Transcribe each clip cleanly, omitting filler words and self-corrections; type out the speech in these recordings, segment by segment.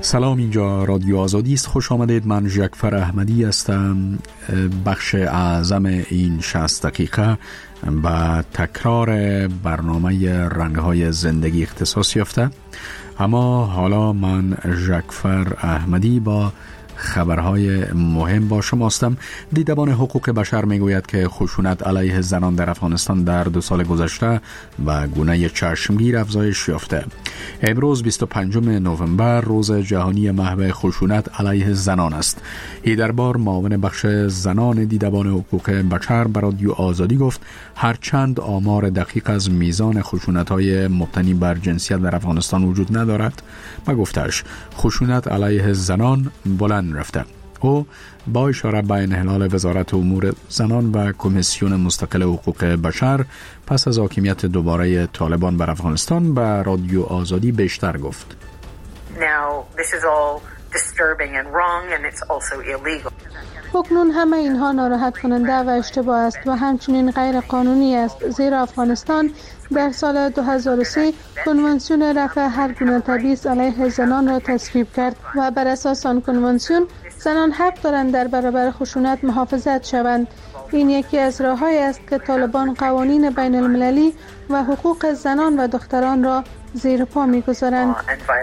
سلام، اینجا رادیو آزادی است. خوش آمدید. من جعفر احمدی هستم. بخش اعظم این 60 دقیقه با تکرار برنامه رنگ‌های زندگی اختصاص یافته. اما حالا من جعفر احمدی با خبرهای مهم با شما هستم. دیدبان حقوق بشر میگوید که خشونت علیه زنان در افغانستان در 2 سال گذشته و گونه چشمگیر افزایش یافته. امروز 25 نوامبر روز جهانی محو خشونت علیه زنان است. ایدربار معاون بخش زنان دیدبان حقوق بشر به رادیو آزادی گفت هرچند آمار دقیق از میزان خشونت‌های مبتنی بر جنسیت در افغانستان وجود ندارد، و گفتش خشونت علیه زنان بلند رفته. او با اشاره به انحلال وزارت امور زنان و کمیسیون مستقل حقوق بشر پس از حاکمیت دوباره طالبان بر افغانستان به رادیو آزادی بیشتر گفت. Now this is all disturbing and wrong and it's also illegal. اکنون همه اینها ناراحت کننده و اشتباه است و همچنین غیر قانونی است، زیرا افغانستان در سال 2003 کنوانسیون رفع هر گونه تبعیض علیه زنان را تصویب کرد و بر اساس آن کنوانسیون زنان حق دارند در برابر خشونت محافظت شوند. این یکی از راه‌هایی است که طالبان قوانین بین المللی و حقوق زنان و دختران را زیر پا می‌گذارند.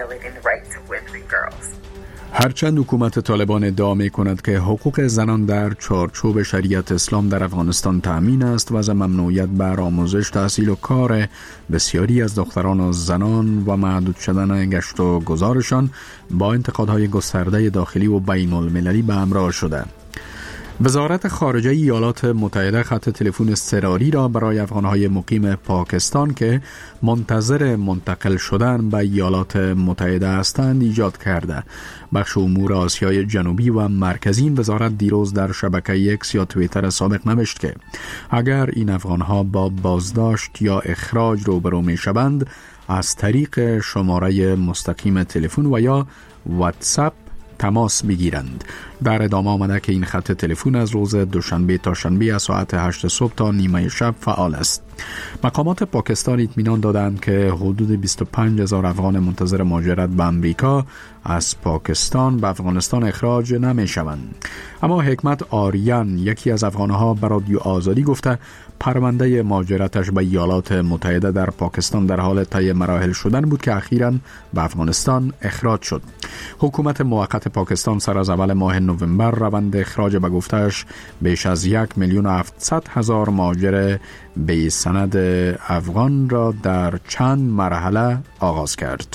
هرچند حکومت طالبان ادعا می کند که حقوق زنان در چارچوب شریعت اسلام در افغانستان تأمین است و از ممنوعیت بر آموزش، تحصیل و کار بسیاری از دختران و زنان و محدود شدن گشت و گذارشان با انتقادهای گسترده داخلی و بین المللی به همراه شده. وزارت خارجه ایالات متحده خط تلفن اضطراری را برای افغانهای مقیم پاکستان که منتظر منتقل شدن به ایالات متحده هستند ایجاد کرده. بخش امور آسیای جنوبی و مرکزی این وزارت دیروز در شبکه اکس یا توییتر سابق نوشت که اگر این افغانها با بازداشت یا اخراج روبرو می شوند، از طریق شماره مستقیم تلفن و یا واتساپ تماس بگیرند. در ادامه آمده که این خط تلفن از روز دوشنبه تا شنبه از ساعت 8 صبح تا نیمه شب فعال است. مقامات پاکستان اطمینان دادند که حدود 25,000 افغان منتظر مهاجرت به امریکا از پاکستان به افغانستان اخراج نمی شوند. اما حکمت آریان، یکی از افغانها، به رادیو آزادی گفته پرونده مهاجرتش به ایالات متحده در پاکستان در حال طی مراحل شدن بود که اخیراً به افغانستان اخراج شد. حکومت موقت پاکستان سر از اول ماه نوامبر روند اخراج به گفتش بیش از 1,700,000 مهاجر بی سند افغان را در چند مرحله آغاز کرد.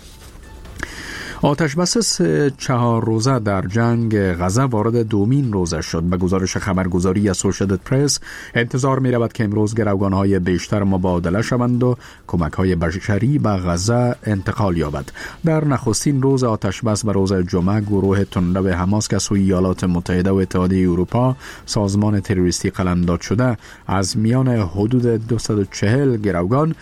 آتش بس 4 روزه در جنگ غزه وارد دومین روزه شد. به گزارش خبرگزاری اسوسییتد پرس انتظار می رود که امروز گروگان‌های بیشتر مبادله شوند و کمک‌های بشری به غزه انتقال یابد. در نخستین روز آتش بس به روز جمعه گروه تندرو حماس که سوی ایالات متحده و اتحادیه اروپا سازمان تروریستی قلمداد شده از میان حدود 240 گروگان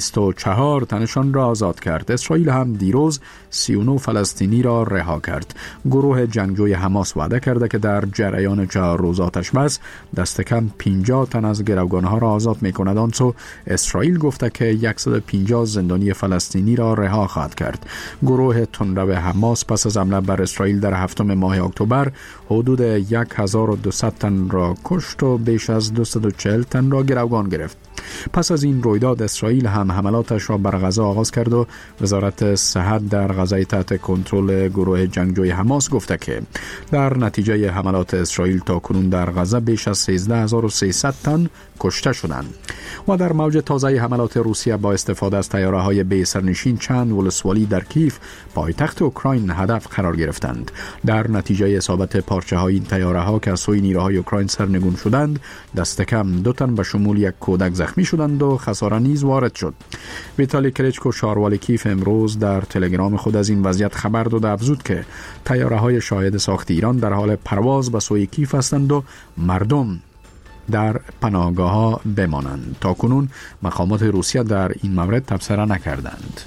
24 تنشان را آزاد کرد. اسرائیل هم دیروز 39 فلسطینی را رها کرد. گروه جنگجوی حماس وعده کرده که در جریان 4 روز آتش بس دست کم 50 تن از گروگانها را آزاد می‌کند. آنچه اسرائیل گفته که 150 زندانی فلسطینی را رها خواهد کرد. گروه تندرو حماس پس از حمله بر اسرائیل در 7 ماه اکتبر حدود 1200 تن را کشت و بیش از 240 تن را گروگان گرفت. پس از این رویداد اسرائیل هم حملاتش را بر غزه آغاز کرد و وزارت صحت در غزه تحت کنترل گروه جنگجوی حماس گفته که در نتیجه حملات اسرائیل تا کنون در غزه بیش از 13300 تن کشته شدند. و در موج تازه حملات روسیه با استفاده از طیاره‌های بی سرنشین چند ولسوالی در کیف پایتخت اوکراین هدف قرار گرفتند. در نتیجه اصابت پارچه‌های این طیاره‌ها که از سوی نیروهای اوکراین سرنگون شدند، دست کم 2 تن به شمول 1 کودک زخمی شدند و خساره نیز وارد شد. ویتالی کلیچکو شاروال کیف امروز در تلگرام خود از این وضعیت خبر داد و افزود که طیاره‌های شاهد ساخت ایران در حال پرواز به سوی کیف هستند و مردم در پناهگاه‌ها بمانند. تاکنون مقامات روسیه در این مورد تبصره نکردند.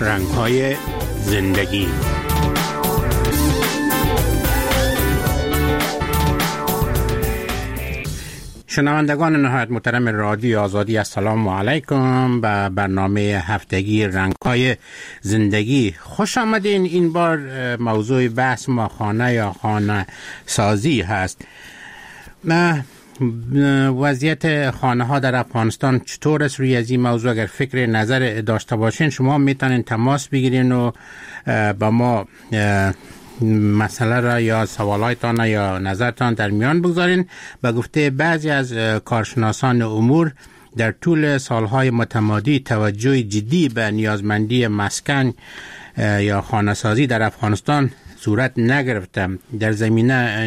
رنگ‌های زندگی. شنوندگان نهایت محترم رادیو آزادی، السلام علیکم. به برنامه هفتگی رنگ‌های زندگی خوش آمدین. این بار موضوع بحث ما خانه یا خانه سازی هست. وضعیت خانه ها در افغانستان چطور است؟ روی از این موضوع اگر فکر نظر داشته باشین شما میتونین تماس بگیرین و با ما مسئله را یا سوالایتان یا نظرتان در میان بگذارین. به گفته بعضی از کارشناسان امور در طول سالهای متمادی توجه جدی به نیازمندی مسکن یا خانه سازی در افغانستان صورت نگرفته. در زمینه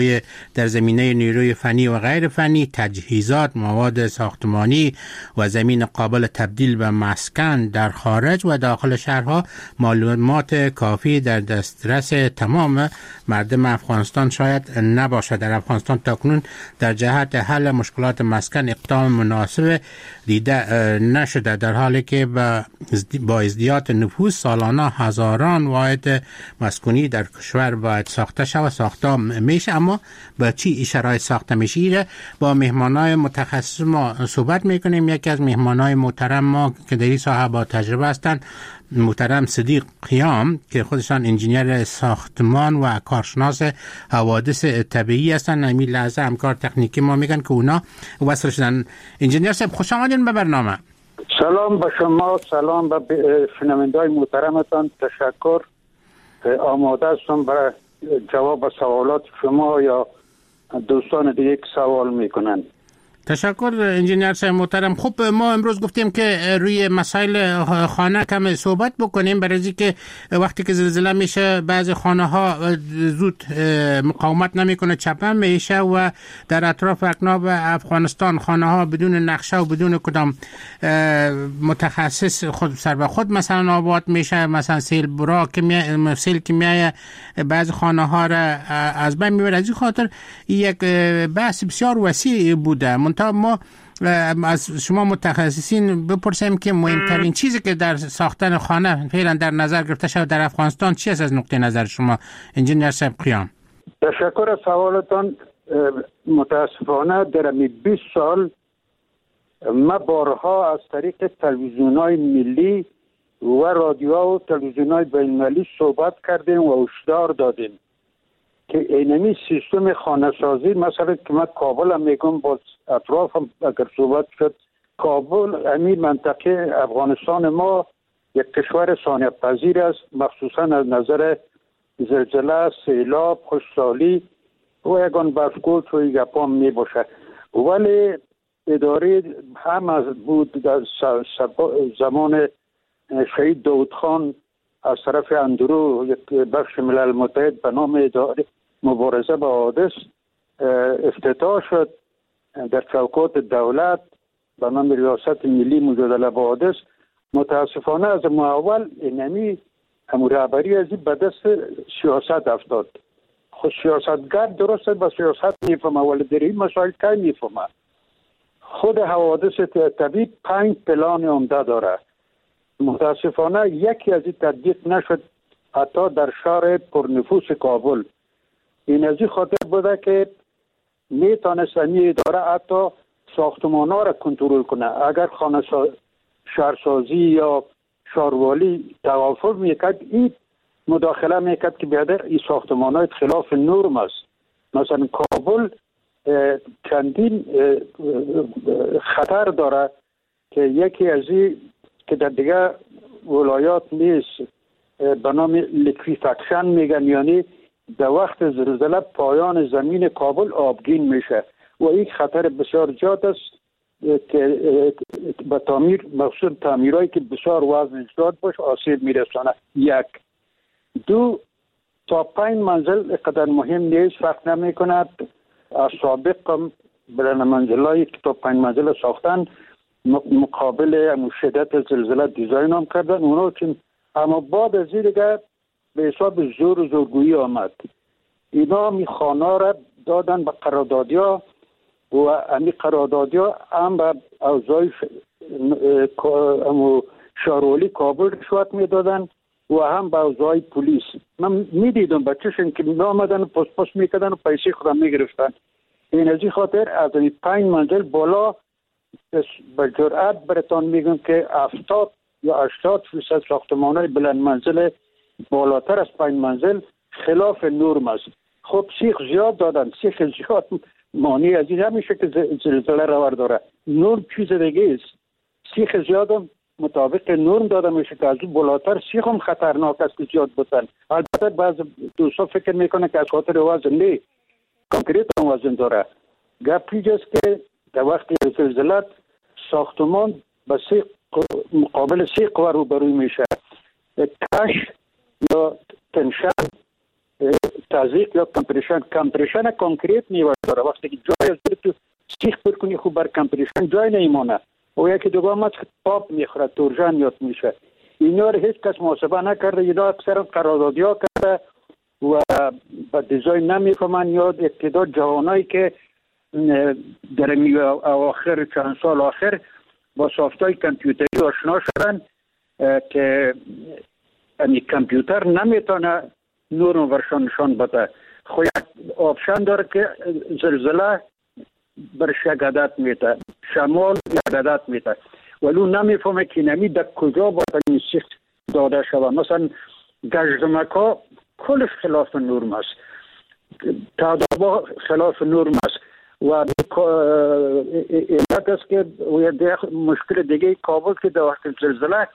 نیروی فنی و غیر فنی، تجهیزات، مواد ساختمانی و زمین قابل تبدیل به مسکن در خارج و داخل شهرها معلومات کافی در دسترس تمام مردم افغانستان شاید نباشد. در افغانستان تاکنون در جهت حل مشکلات مسکن اقدام مناسب دیده نشده، در حالی که با ازدیاد نفوس سالانه هزاران واحد مسکونی در کشور باید ساخته شود. ساخته میشه، اما با چی شرایط ساخته میشه با مهمانای متخصص ما صحبت میکنیم. یکی از مهمانای محترم ما که در این ساحه با تجربه هستند محترم صدیق قیام که خودشان انجینیر ساختمان و کارشناس حوادث طبیعی هستند. همین لحظه همکار تکنیکی ما میگن که اونا وصل شدن. انجینیر صاحب خوش آمدین به برنامه. سلام به شما، سلام به شنونده‌های محترمتان. تشکر. آماده هستم برای جواب سوالات شما یا دوستان دیگه که سوال میکنن. تشکر انجینیر صاحب محترم. خب ما امروز گفتیم که روی مسائل خانه کم صحبت بکنیم، برای که وقتی که زلزله میشه بعضی خانه ها زود مقاومت نمیکنه، چپن میشه و در اطراف اکناف افغانستان خانه ها بدون نقشه و بدون کدام متخصص خود سر به خود مثلا آباد میشه. مثلا سیل که میایه بعضی خانه ها را از بین میبره. از این خاطر یک بحث بسیار وسیع بوده. ما از شما متخصصین بپرسیم که مهمترین چیزی که در ساختن خانه فعلا در نظر گرفته شده در افغانستان چی است از نقطه نظر شما انجینیر صاحب قیام؟ تشکر از سوالتان. متاسفانه در 20 سال ما بارها از طریق تلویزیون‌های ملی و رادیو و تلویزیون‌های بین‌المللی صحبت کردیم و هشدار دادیم که اینمی سیستم خانه سازی، مثلا که من کابل هم میگم، با اطراف هم اگر صحبت شد، کابل امی منطقه افغانستان ما یک کشور ثانیه پذیر است، مخصوصا از نظر زلزله، سیلاب، خشکسالی و یگان برفگول توی گپام می باشه. ولی اداره هم از بود در زمان شهید داود خان از طرف اندرو یک بخش ملل متحد به نام اداره مبارزه با حوادث افتتاح شد در چوکات دولت به نام ریاست ملی مجادله با حوادث. متاسفانه از اول اینمی رهبری از به دست سیاست افتاد. خود سیاستگر درسته با سیاست میفهمه ولی در این مسائل که میفهمه. خود حوادث طبیعی 5 پلان عمده داره. متاسفانه یکی از این تطبیق نشد، حتی در شهر پرنفوس کابل. این از این خاطر بوده که میتونست این اداره حتی ساختمان ها را کنترل کنه. اگر شهرسازی یا شهروالی توافق میکرد، این مداخله میکرد که بیادر این ساختمان های خلاف نرم است. مثلا کابل چندین خطر داره که یکی از این که در دیگه ولایات نیست به نام لیکویفکشن میگن، یعنی در وقت زلزله پایان زمین کابل آبگین میشه و این خطر بسیار زیاد است که به تعمیر مخصوص تعمیرهایی که بسیار وزن زیاد باشه آسیب میرسانه. 1 2 تا 5 منزل اقدر مهم نیست، فرق نمی کند. از سابق هم بلند منزلایی که تا 5 منزل ساختن مقابل شدت زلزله دیزاین هم کردن اونا چون، اما بعد از این دیگه به حساب زور و زورگویی آمد. اینا می خانه را دادن به قراردادیا و امی قراردادیا هم به اوضاع شهروالی کابل رشوت می دادن و هم به اوضاع پلیس. من می دیدم بچه‌شون که می آمدن پست میکردن و پیسه خودم می گرفتن. این از این خاطر از این 5 منزل بالا به جرأت براتون میگم که 70 یا 80% ساختمان‌های بلند منزل بالاتر از 5 منزل خلاف نرم است. خب سیخ زیاد دادن، سیخ زیاد مانع از این همیشه که زلزله روا داره. نرم چیز دیگه است. سیخ زیاد هم مطابق نرم داده میشه که از اون بالاتر سیخ هم خطرناک است که زیاد بودن. البته بعض دوستا فکر میکنه که از خاطر وزن نه، کانکریت هم وزن داره. گپ اینجاست که در وقت زلزله ساختمان به مقابل 3 قوه روبرو میشه: کش یا تنشن، تزریق یا کمپریشن. کمپریشن کانکریت میواره. وقتی که جای از تو سیخ بکنی خوب بر کمپریشن جای نمیمونه و یکی دوم از پاپ میخوره، تورژن یاد میشه. اینا رو هیچ کس محاسبه نکرده. اینا اکثر قراردادی ها کرده و به دیزاین نمیفهمن یا ابتدا جوانایی که در آخر چند سال آخر با سافتای کامپیوتری آشنا شدن که این کامپیوتر نمیتونه نور ورشان نشان بده. خو یک آپشن داره که زلزله برش یک عدد میده، شمال یک عدد میده، ولو نمیفهمه که نمی در کجا باید این سیخ داده شود. مثلا گشتمکا کلش خلاف نرم است، تعدابا خلاف نرم است و علت است که مشکل دیگه کابل که در وقت زلزله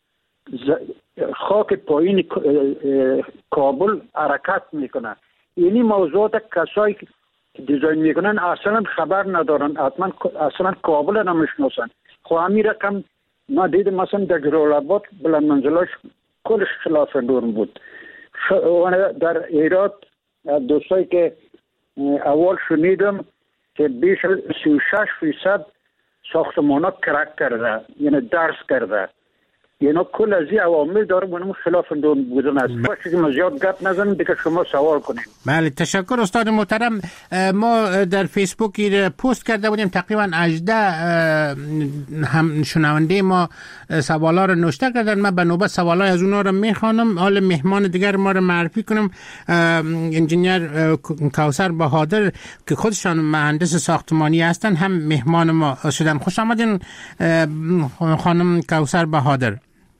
خاک پایین کابل حرکت میکنه. اینی موضوعات کسایی که دیزاین میکنن اصلا خبر ندارن، اصلا کابل نمیشناسن. خو همین رقم ما دیدم مثلا در جلال‌آباد بلند منزلاش کلش خلاف نرم بود. در ایراد دوستایی که اول شنیدم که بیش 36% ساختمانا کرک کرده، یعنی درس کرده. اینا کل از این عوامل داره بونم خلاف نرم بودن است. باشه که ما زیاد گپ نزنیم دیگه شما سوال کنیم. بله تشکر استاد محترم. ما در فیسبوک پست کرده بودیم، تقریبا 18 هم شنونده ما سوالا رو نوشته کردن. من به نوبت سوالای از اونها رو میخوانم. حال مهمان دیگر ما رو معرفی کنم. انجینیر کوثر بهادر که خودشان مهندس ساختمانی هستن هم مهمان ما شدن. خوش آمدین خانم کوثر بهادر.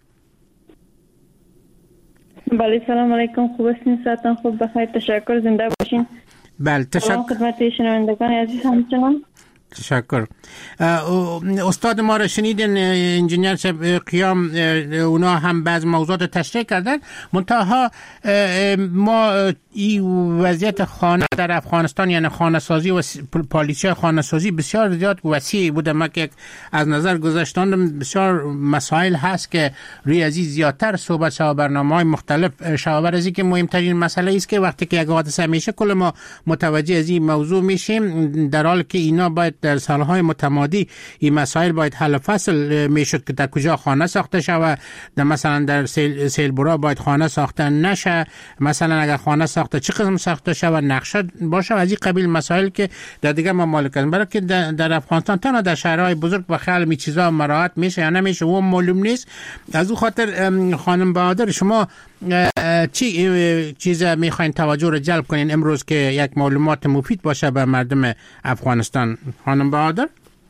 بله سلام علیکم، خوب هستین؟ ساعتان خوب بخیر، تشکر، زنده باشین. بله تشکر. خدمت شنوندگان عزیز همچنان تشکر. استاد ما را شنیدین، انجینیر قیام اونا هم بعض موضوعات تشریح کردن. منتها ما این وضعیت خانه در افغانستان یعنی خانه سازی و پالیسی خانه سازی بسیار زیاد وسیع بوده. ما که از نظر گذاشتن بسیار مسائل هست که روی از این زیادتر صحبت شود، برنامه‌های مختلف شود. از این که مهمترین مسئله است که وقتی که یک حادثه میشه کل ما متوجه از این موضوع میشیم، در حالی که اینا باید در سالهای متمادی این مسائل باید حل فصل میشد که در کجا خانه ساخته شود. مثلا در سیلبورا باید خانه ساخته نشه، مثلا اگر خانه ساخته چه قسم ساخته شود، نقشه باشه، از این قبیل مسائل که در دیگه ممالک هستند. برای که در افغانستان تنها در شهرهای بزرگ و خیلی می چیزا مراعات میشه یا نمیشه و معلوم نیست. از اون خاطر خانم بهادر شما چی چیز میخواین توجه رو جلب کنین امروز که یک معلومات مفید باشه به مردم افغانستان؟ خانم بهادر.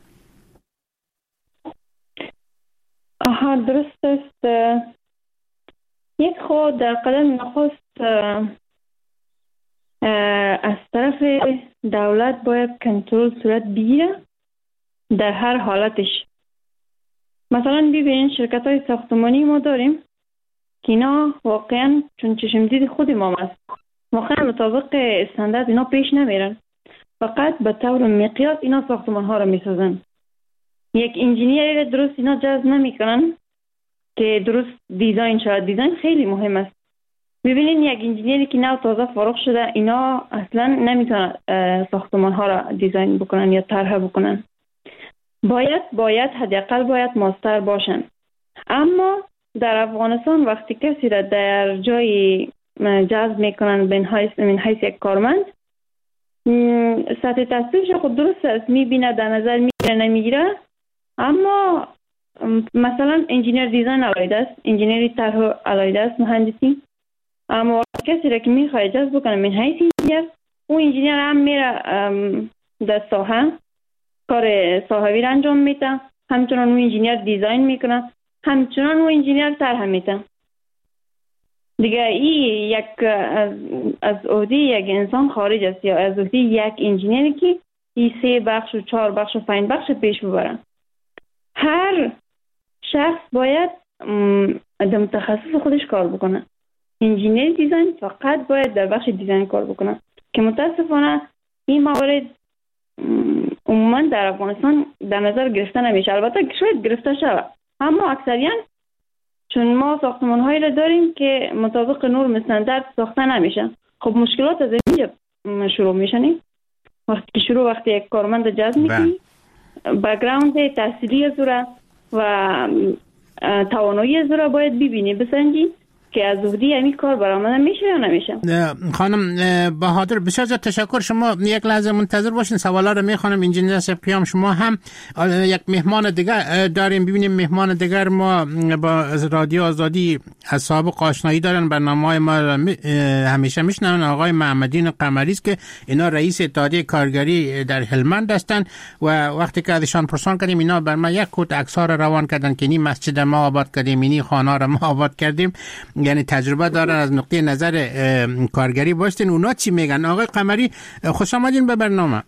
درست است. یک خود در قدم نخست از طرف دولت باید کنترل صورت بگیره در هر حالتش. مثلا ببینین شرکت های ساختمانی ما داریم که اینا واقعا چون چشم دید خود ما است، واقعا مطابق استاندارد اینا پیش نمیرن، فقط به طور مقیاس اینا ساختمان ها رو میسازن. یک انجینیر درست اینا جذب نمیکنن که درست دیزاین شود. دیزاین خیلی مهم است. ببینین یک انجینیری که نو تازه فارغ شده اینا اصلا نمیتونن ساختمان ها را دیزاین بکنن یا طرح بکنن. باید حداقل باید ماستر باشن. اما در افغانستان وقتی کسی را در جای جذب میکنن من حیث یک کارمند، سطح تحصیلش خود درست است، میبینه، در نظر میگیره نمیگیره، اما مثلا انجینیر دیزاین علایده است، انجینیری طرح علایده است، مهندسی. اما کسی را که میخواد جذب کنه من حیث انجینیر، اون انجینیر هم میره در ساحه کار ساحوی را انجام میده، همچنان اون انجینیر دیزاین میکنه، همچنان اون انجینیر طرح میده. دیگه این یک از عهده یک انسان خارج است یا از عهده یک انجینیری که این 3 بخش و 4 بخش و 5 بخش پیش ببرن. هر شخص باید در متخصص خودش کار بکنه. انجینیر دیزاین فقط باید در بخش دیزاین کار بکنه که متاسفانه این موارد عموما در افغانستان در نظر گرفته نمیشه. البته شاید گرفته شود، اما اکثریاً چون ما ساختمان‌هایی را داریم که مطابق نرم استاندارد ساخته نمیشه. خب مشکلات از اینجا شروع میشن. وقتی یک کارمند جذب میکنی، بک‌گراند تحصیلی از و توانایی از باید ببینی، بسنجی که از عهده همین کار برآمده میشه یا نمیشه. خانم بهادر بسیار زیاد تشکر. شما یک لحظه منتظر باشین، سوالا رو میخوانم. انجینیر قیام شما هم یک مهمان دیگر داریم. ببینیم مهمان دیگر ما با رادیو آزادی از سابق آشنایی دارن، برنامه‌های ما همیشه میشنون. آقای محمدین قمری است که اینا رئیس اتحادیه کارگری در هلمند هستند و وقتی که ازشان پرسان کردیم اینا بر ما یک کوت عکس‌ها رو روان کردن که این مسجد ما آباد کردیم، این خانه رو ما آباد کردیم، یعنی تجربه دارن از نقطه نظر کارگری. باشین اونا چی میگن؟ آقای قمری خوش آمدین به برنامه.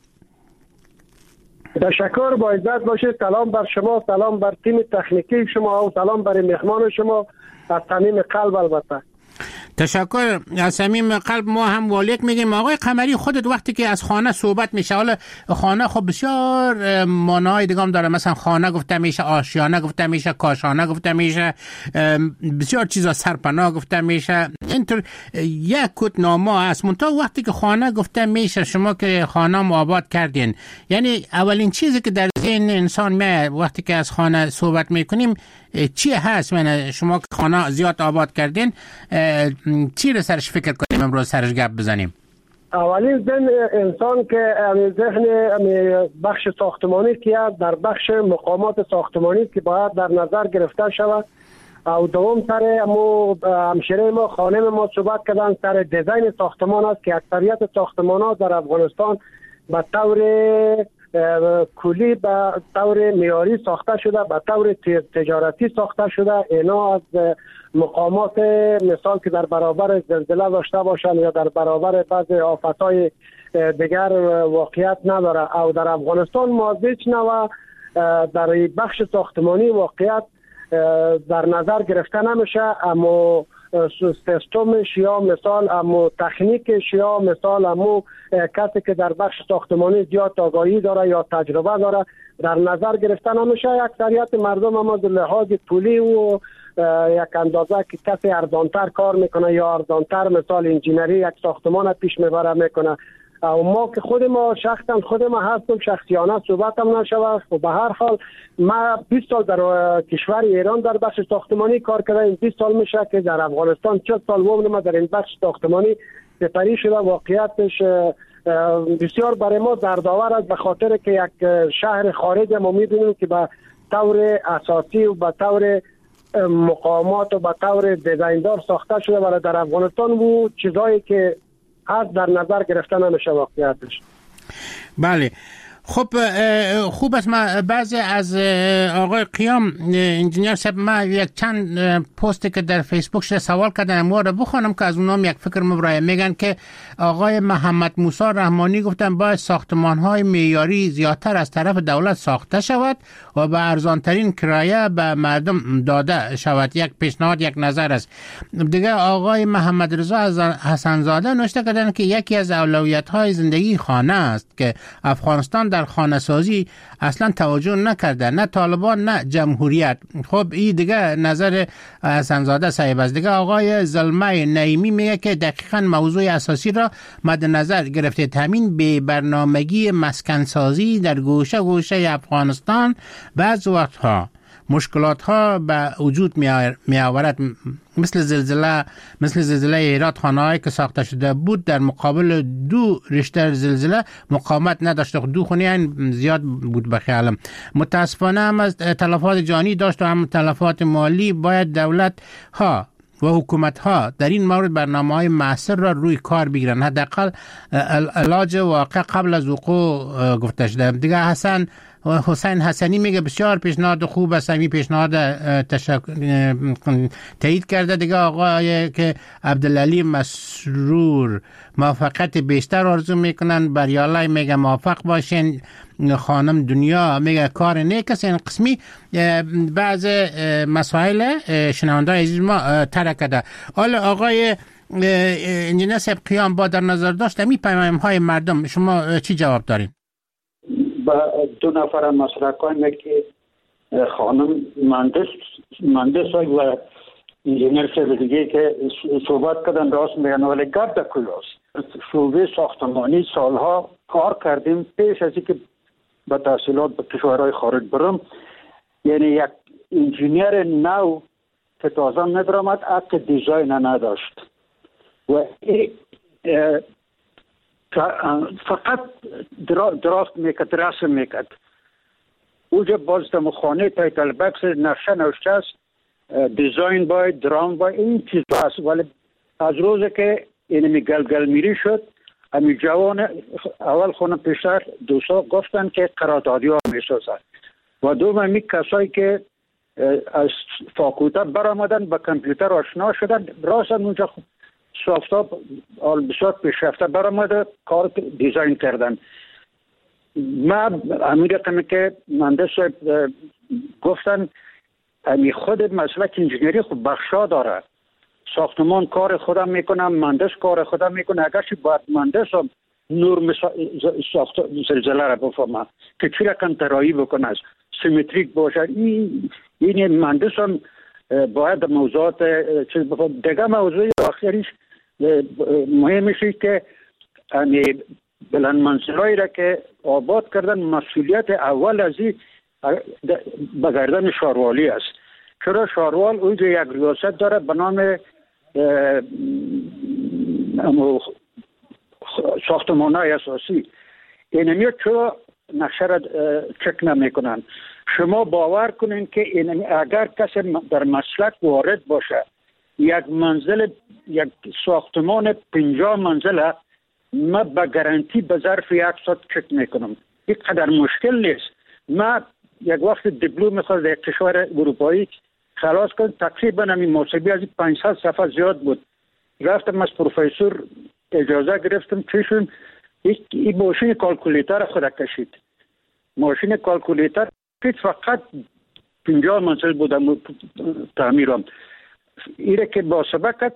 تشکر، با عزت باشید. سلام بر شما، سلام بر تیم تکنیکی شما و سلام بر مهمان شما از صمیم قلب. البته تشکر از صمیم قلب. ما هم والیک میگیم. آقای قمری خودت وقتی که از خانه صحبت میشه، حالا خانه خب بسیار معنای دیگه هم داره، مثلا خانه گفته میشه، آشیانه گفته میشه، کاشانه گفته میشه، بسیار چیزا، سرپناه گفته میشه، اینطور یک کت نامه است. منتها وقتی که خانه گفته میشه، شما که خانه آباد کردین، یعنی اولین چیزی که در ذهن انسان میاد وقتی که از خانه صحبت میکنیم چی هست؟ من شما که خانه زیاد آباد کردین، چی رو سرش فکر کنیم امروز سرش گپ بزنیم؟ اولین ذهن انسان که ذهن بخش ساختمانی که در بخش مقامات ساختمانی که باید در نظر گرفته شود. او دوم سر همشیره ما خانم ما صحبت کردن سر دیزاین ساختمان است که اکثریت ساختمان ها در افغانستان به طور کلی به طور معیاری ساخته شده، به طور تجارتی ساخته شده. اینا از مقامات مثال که در برابر زلزله داشته باشند یا در برابر بعضی آفت‌های دیگر واقعیت نداره. او در افغانستان ما هیچ نوع در بخش ساختمانی واقعیت در نظر گرفته نمیشه، اما سیستمش یا مثال امو تکنیکش یا مثال امو کسی که در بخش ساختمانی زیاد آگاهی داره یا تجربه داره در نظر گرفته نمیشه. اکثریت مردم اما در لحاظ پولی و یک اندازه که کسی ارزانتر کار میکنه یا ارزانتر مثال انجینری یک ساختمان پیش میبره میکنه. و ما که خود ما شخصا خود ما هستم شخصیانه صحبت هم نشود و به هر حال ما 20 سال در کشور ایران در بخش ساختمانی کار کردم. 20 سال میشه که در افغانستان 40 سال ما در این بخش ساختمانی سپری شده. واقعیتش بسیار برای ما دردآور است به خاطر که یک شهر خارج ما میدونیم که به طور اساسی و به طور مقامات و به طور دیزایندار ساخته شده، ولی در افغانستان و چیزایی که از در نظر گرفته نمیشه واقعیتش. بله خب خوب است. ما بعضی از آقای قیام انجینیر صاحب ما یک چند پستی که در فیسبوک شده سوال کردن ما رو بخونم که از اونام یک فکر مبرای میگن که آقای محمد موسی رحمانی گفتن باید ساختمان‌های معیاری زیادتر از طرف دولت ساخته شود و به ارزانترین کرایه به مردم داده شود. یک پیشنهاد، یک نظر است. دیگه آقای محمد رضا حسنزاده نوشته کردن که یکی از اولویت‌های زندگی خانه است که افغانستان در خانه سازی اصلا توجه نکرده، نه طالبان نه جمهوریت. خب این دیگه نظر حسنزاده صاحب است. دیگه آقای زلمه نعیمی میگه که دقیقاً موضوع اساسی را مد نظر گرفته تامین به برنامگی مسکن سازی در گوشه گوشه افغانستان بعض وقتها مشکلات ها به وجود می آورد، مثل زلزله هرات. خانه‌هایی که ساخته شده بود در مقابل 2 ریشتر زلزله مقاومت نداشت. 2 خونه زیاد بود به خیالم. متاسفانه هم از تلفات جانی داشت و هم تلفات مالی. باید دولت ها و حکومت ها در این مورد برنامه‌های مؤثر را روی کار بگیرن. حداقل علاج واقع قبل از وقوع گفته شده. دیگه حسین حسنی میگه بسیار پیشنهاد خوب است، همین پیشنهاد تایید کرده. دیگه آقای که عبدالعلی مسرور موفقیت بیشتر آرزو میکنن. بریالای میگه موفق باشین. خانم دنیا میگه کار نیک است. این قسمی بعض مسائل شنونده عزیز ما ترک کرده. حالا آقای انجینر صاحب قیام با در نظر داشت همین پیام‌های مردم شما چی جواب دارین؟ با دو نفر مسلکان که خانم مهندس و انجینر صاحب دیگه که صحبت کردن راست میگن، ولی گرد کلاس شعبه ساختمانی سالها کار کردیم پیش از اینکه به تحصیلات به کشورهای خارج برم. یعنی یک انجینیر نو که تازه ندرامد حق دیزاین نداشت و فقط درافت میکرد، رسم میکرد. اوجا باز دم خانه تایتل بکس نقشه نوشته است، دیزاین باید، درام باید، این چیز هست. ولی از روزی که اینمی گلگل میری شد، امی جوان اول خونه پیشتر دوستا گفتن که قراردادی ها میسازن و دوم امی کسایی که از فاکولته برآمدن به کامپیوتر آشنا شدن، راستن اونجا سافتاب بسیار پیشرفته برآمده کار دیزاین کردن. من امی رقمی که مهندس گفتن امی خود مسلک انجینری خود بخشا داره. ساختمان کار خودم میکنم، مهندس کار خودم میکنه. اگرچه باید مهندس هم نرم زلزله را بفهمه که چی رقم طراحی بکنه، سیمتریک باشه. این مهندس هم باید موضوعات چیز بفهمه. دیگه موضوع آخریش مهمشه که بلند منزلایی را که آباد کردن مسئولیت اول از این بگردن شاروالی است. چرا شاروال اونجا یک ریاست داره به نام ساختمان‌های اساسی. اینمی چرا نقشه را چک نمیکنن؟ شما باور کنین که اگر کسی در مسلک وارد باشه، یک منزل، یک ساختمان 50 منزله، ما به گارانتی به ظرف 1 ساعت چک میکنم. این قدر مشکل نیست. ما یک وقت دیپلم میخواست در کشور اروپایی خلاص کنم، تقریبا همین محاسبه از 500 صفحه زیاد بود. رفتم از پروفسور اجازه گرفتم چشون این ماشین کالکولیتر خود کشید. ماشین کالکولیتر فقط 50 منزل بودم تعمیرم. ایره که با سبکت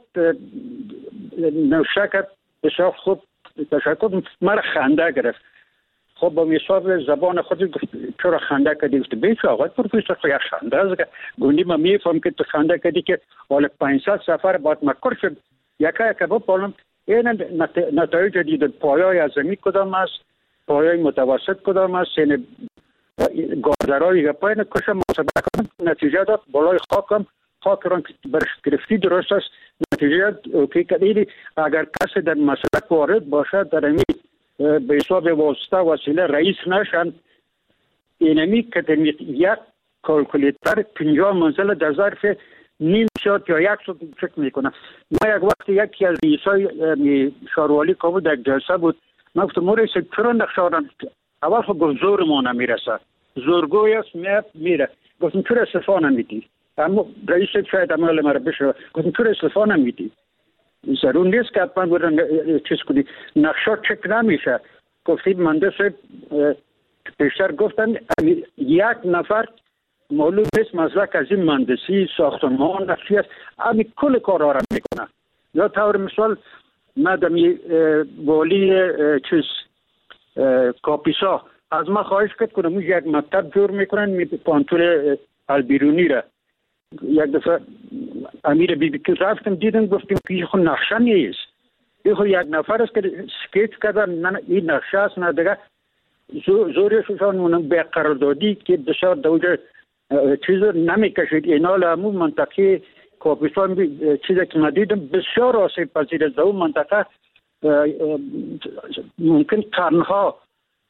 نوشکت بسیار خوب تشکر مرا خنده گرفت. خب با حساب زبان خود گفت چرا خنده کردی؟ گفت بیچ آقای پروفسور خو یک خنده است. گوندی ما میفهم که تو خنده کردی که حالا 500 سفر بعد مکر شد. یکا بپالم این نتایج جدید پایای عظمی کدام است، پایای متوسط کدام است، یعنی گاردرهای پایین کشم محاسبه کنم، نتیجه داد بالای خاکم خاک را برش گرفتی درست است، نتیجه اوکی کردی. اگر کسی در مسلک وارد باشد در امی به حساب واسطه وسیله رئیس نشن، اینمی که یک کالکولیتر 50 منزل در ظرف نیم ساعت یا 1 ساعت چک میکنه. ما یک وقت یکی از رئیسای شاروالی که بود در جلسه بود، من گفتم رئیس چرا نقشه اول خود گفت زور ما نمیرسه، زورگوی است میره. گفتم چرا استعفا نمیدی؟ اما رئیس شاید عمل مرا بشه. گفتم چرا استعفا نمیدی؟ ضرور نیست که حتما برن چیز کنی، نقشه چک نمیشه. گفتید مهندس پیشتر گفتن یک نفر معلوم نیست مسلک از این مهندسی ساختمان نقشی است، امی کل کارها را میکنه. یا طور مثال مدمی والی چیز کاپیسا از ما خواهش کرد کنم یک مکتب جور میکنن پانتول البیرونی را. یک دفعه امیر بیبی که رفتم دیدم گفتیم که خود نقشه نیست، این خود یک نفر است که سکیچ کردن، نه این نقشه است نه دیگه. زوریشون به قراردادی که بسیار دوجه چیز نمیکشید. اینال همون منطقه کاپیسا چیزی که ما دیدم بسیار آسیب پذیر است. اون منطقه ممکن قرنها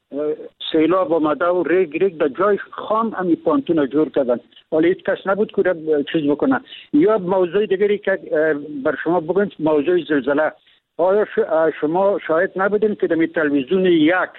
سیلاب آمده و ریگ در جای خام همی پانتون جور کردن، ولی هیچ کس نبود که چیز بکنه. یا موضوع دیگری که بر شما بگم، موضوع زلزله. آیا شما شاید نبودین که در تلویزیون یک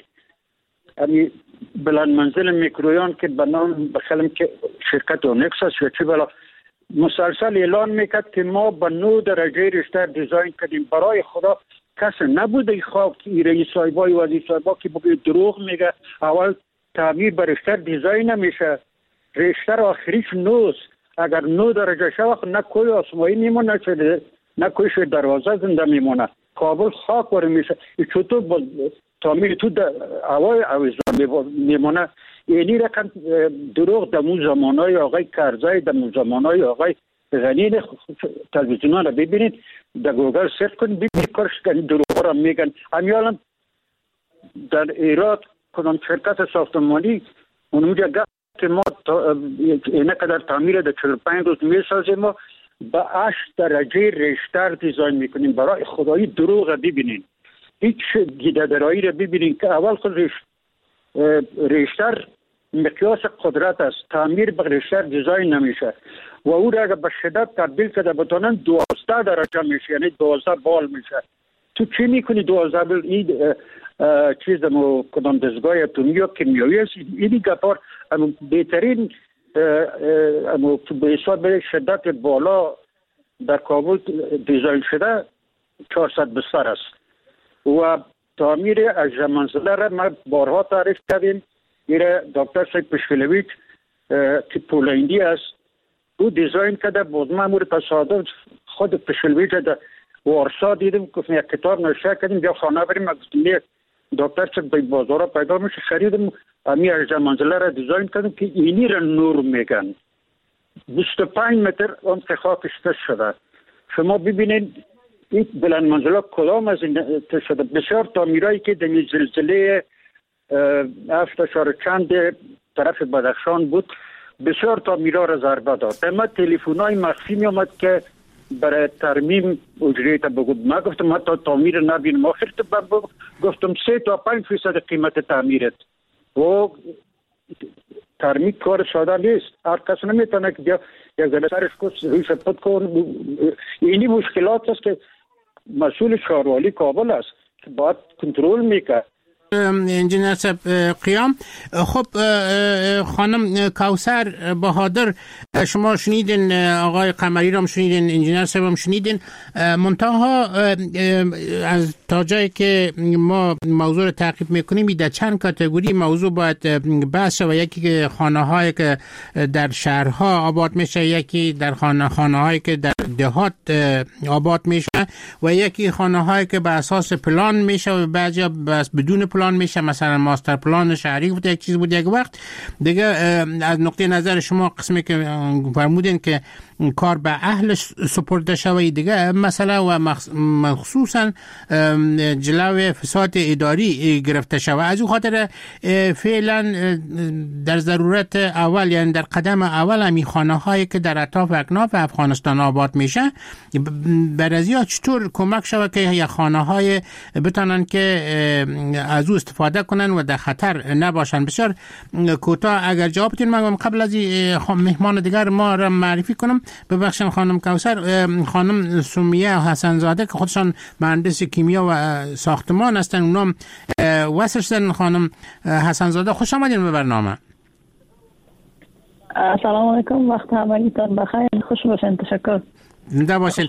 بلند منزل میکرویان که به نام بخلم که شرکت اونکس است یا چی بلا مسلسل اعلان میکرد که ما به 9 درجه ریشتر دیزاین کردیم. برای خدا کس نبوده خواب که رئیس صاحبای وزیر صاحبا که بگه دروغ میگه. اول تعمیر به ریشتر دیزاین نمیشه، ریشتر آخریش 9 اگر 9 درجه شود نه کوی آسمایی میمونه نه کویش دروازه زنده میمونه، کابل خاک وارد میشه. چطور با تعمیر تو هوای اویزان میمونه؟ یعنی رقم دروغ در مو زمانای آقای کرزی، در مو زمانای آقای غنی تلویزیون را ببینید، در گوگل سرچ کنید ببینید کارش دروغ را میگن. امیالم در ایراد کدام شرکت ساختمانی اونجا گفت که ما اینه قدر تعمیر در 45 روز میسازیم و به 8 درجه ریشتر دیزاین میکنیم. برای خدایی دروغ را ببینید، هیچ گیده‌درایی را ببینید که اول خود ریشتر مقیاس قدرت است. تعمیر به ریشتر دیزاین نمیشه و او را اگر به شدت تبدیل کرده بتونن 12 درجه میشه، یعنی 12 بال میشه. تو چی میکنی 12 بال؟ این چیز دمو کدام دستگاه اتمی یا کیمیایی است. این گپار بهترین به حساب شدت بالا در کابل دیزاین شده 400 بستر است و تعمیر 18 منزله را ما بارها تعریف کردیم. ایره دکتر سید پشکلویچ که پولندی است او دیزاین کرده بود. ما مورد تصادف خود پشکلویچ در وارسا دیدیم که یک کتاب نوشته کردیم بیا خانه بریم. دکتر سید به بازارا پیدا میشه خریدیم، امی 18 منزله را دیزاین کردیم که اینی را نور میگن. 25 متر اون که خاکش کش شده. شما ببینید این بلند منزله کدام از این شده. بسیار تعمیرایی که در زلزله 7 چند طرف بدخشان بود بسیار تعمیرها را ضربه داد. اما تلفن‌های مخفی می آمد که برای ترمیم اجره تا بگو. ما گفتم ما تا تعمیر نبینم. آخر گفتم 3 تا 5% قیمت تعمیرت و ترمیم کار ساده نیست. هر کس نمیتونه که بیا یک ذره سرش کس رویش پد کن. اینی مشکلات است که مسئول شهروالی کابل است که باید کنترل میکنه. انجینر صاحب قیام. خب خانم کوثر بهادر شما شنیدین، آقای قمری رو شنیدین، انجینر صاحب هم شنیدین. منتها از تا جایی که ما موضوع رو تعقیب میکنیم در چند کاتگوری موضوع باید بحث و یکی خانه هایی که در شهرها آباد میشه، یکی در خانه هایی که در دهات آباد میشه و یکی خانه هایی که به اساس پلان میشه و بعضی بس بدون پلان میشه، مثلا ماستر پلان شهری بود یک چیز بود یک وقت دیگه. از نقطه نظر شما قسمی که فرمودین که کار به اهل سپرده شوی دیگه مسئله و مخصوصا جلوی فساد اداری گرفته شوه. از اون خاطر فعلا در ضرورت اول یعنی در قدم اول همی خانه هایی که در اطراف و اکناف افغانستان آباد میشه برازیا چطور کمک شوه که یا خانه های بتونن که از او استفاده کنن و در خطر نباشن. بسیار کوتاه اگر جواب بدین من قبل از مهمان دیگر ما را معرفی کنم. ببخشید خانم کوثر، خانم سمیه حسن زاده که خودشان مهندس کیمیا و ساختمان هستن اونم وصل شدن. خانم حسن زاده خوش آمدین به برنامه. سلام علیکم، وقت همگیتان بخیر، خوش باشین. تشکر. زنده باشین.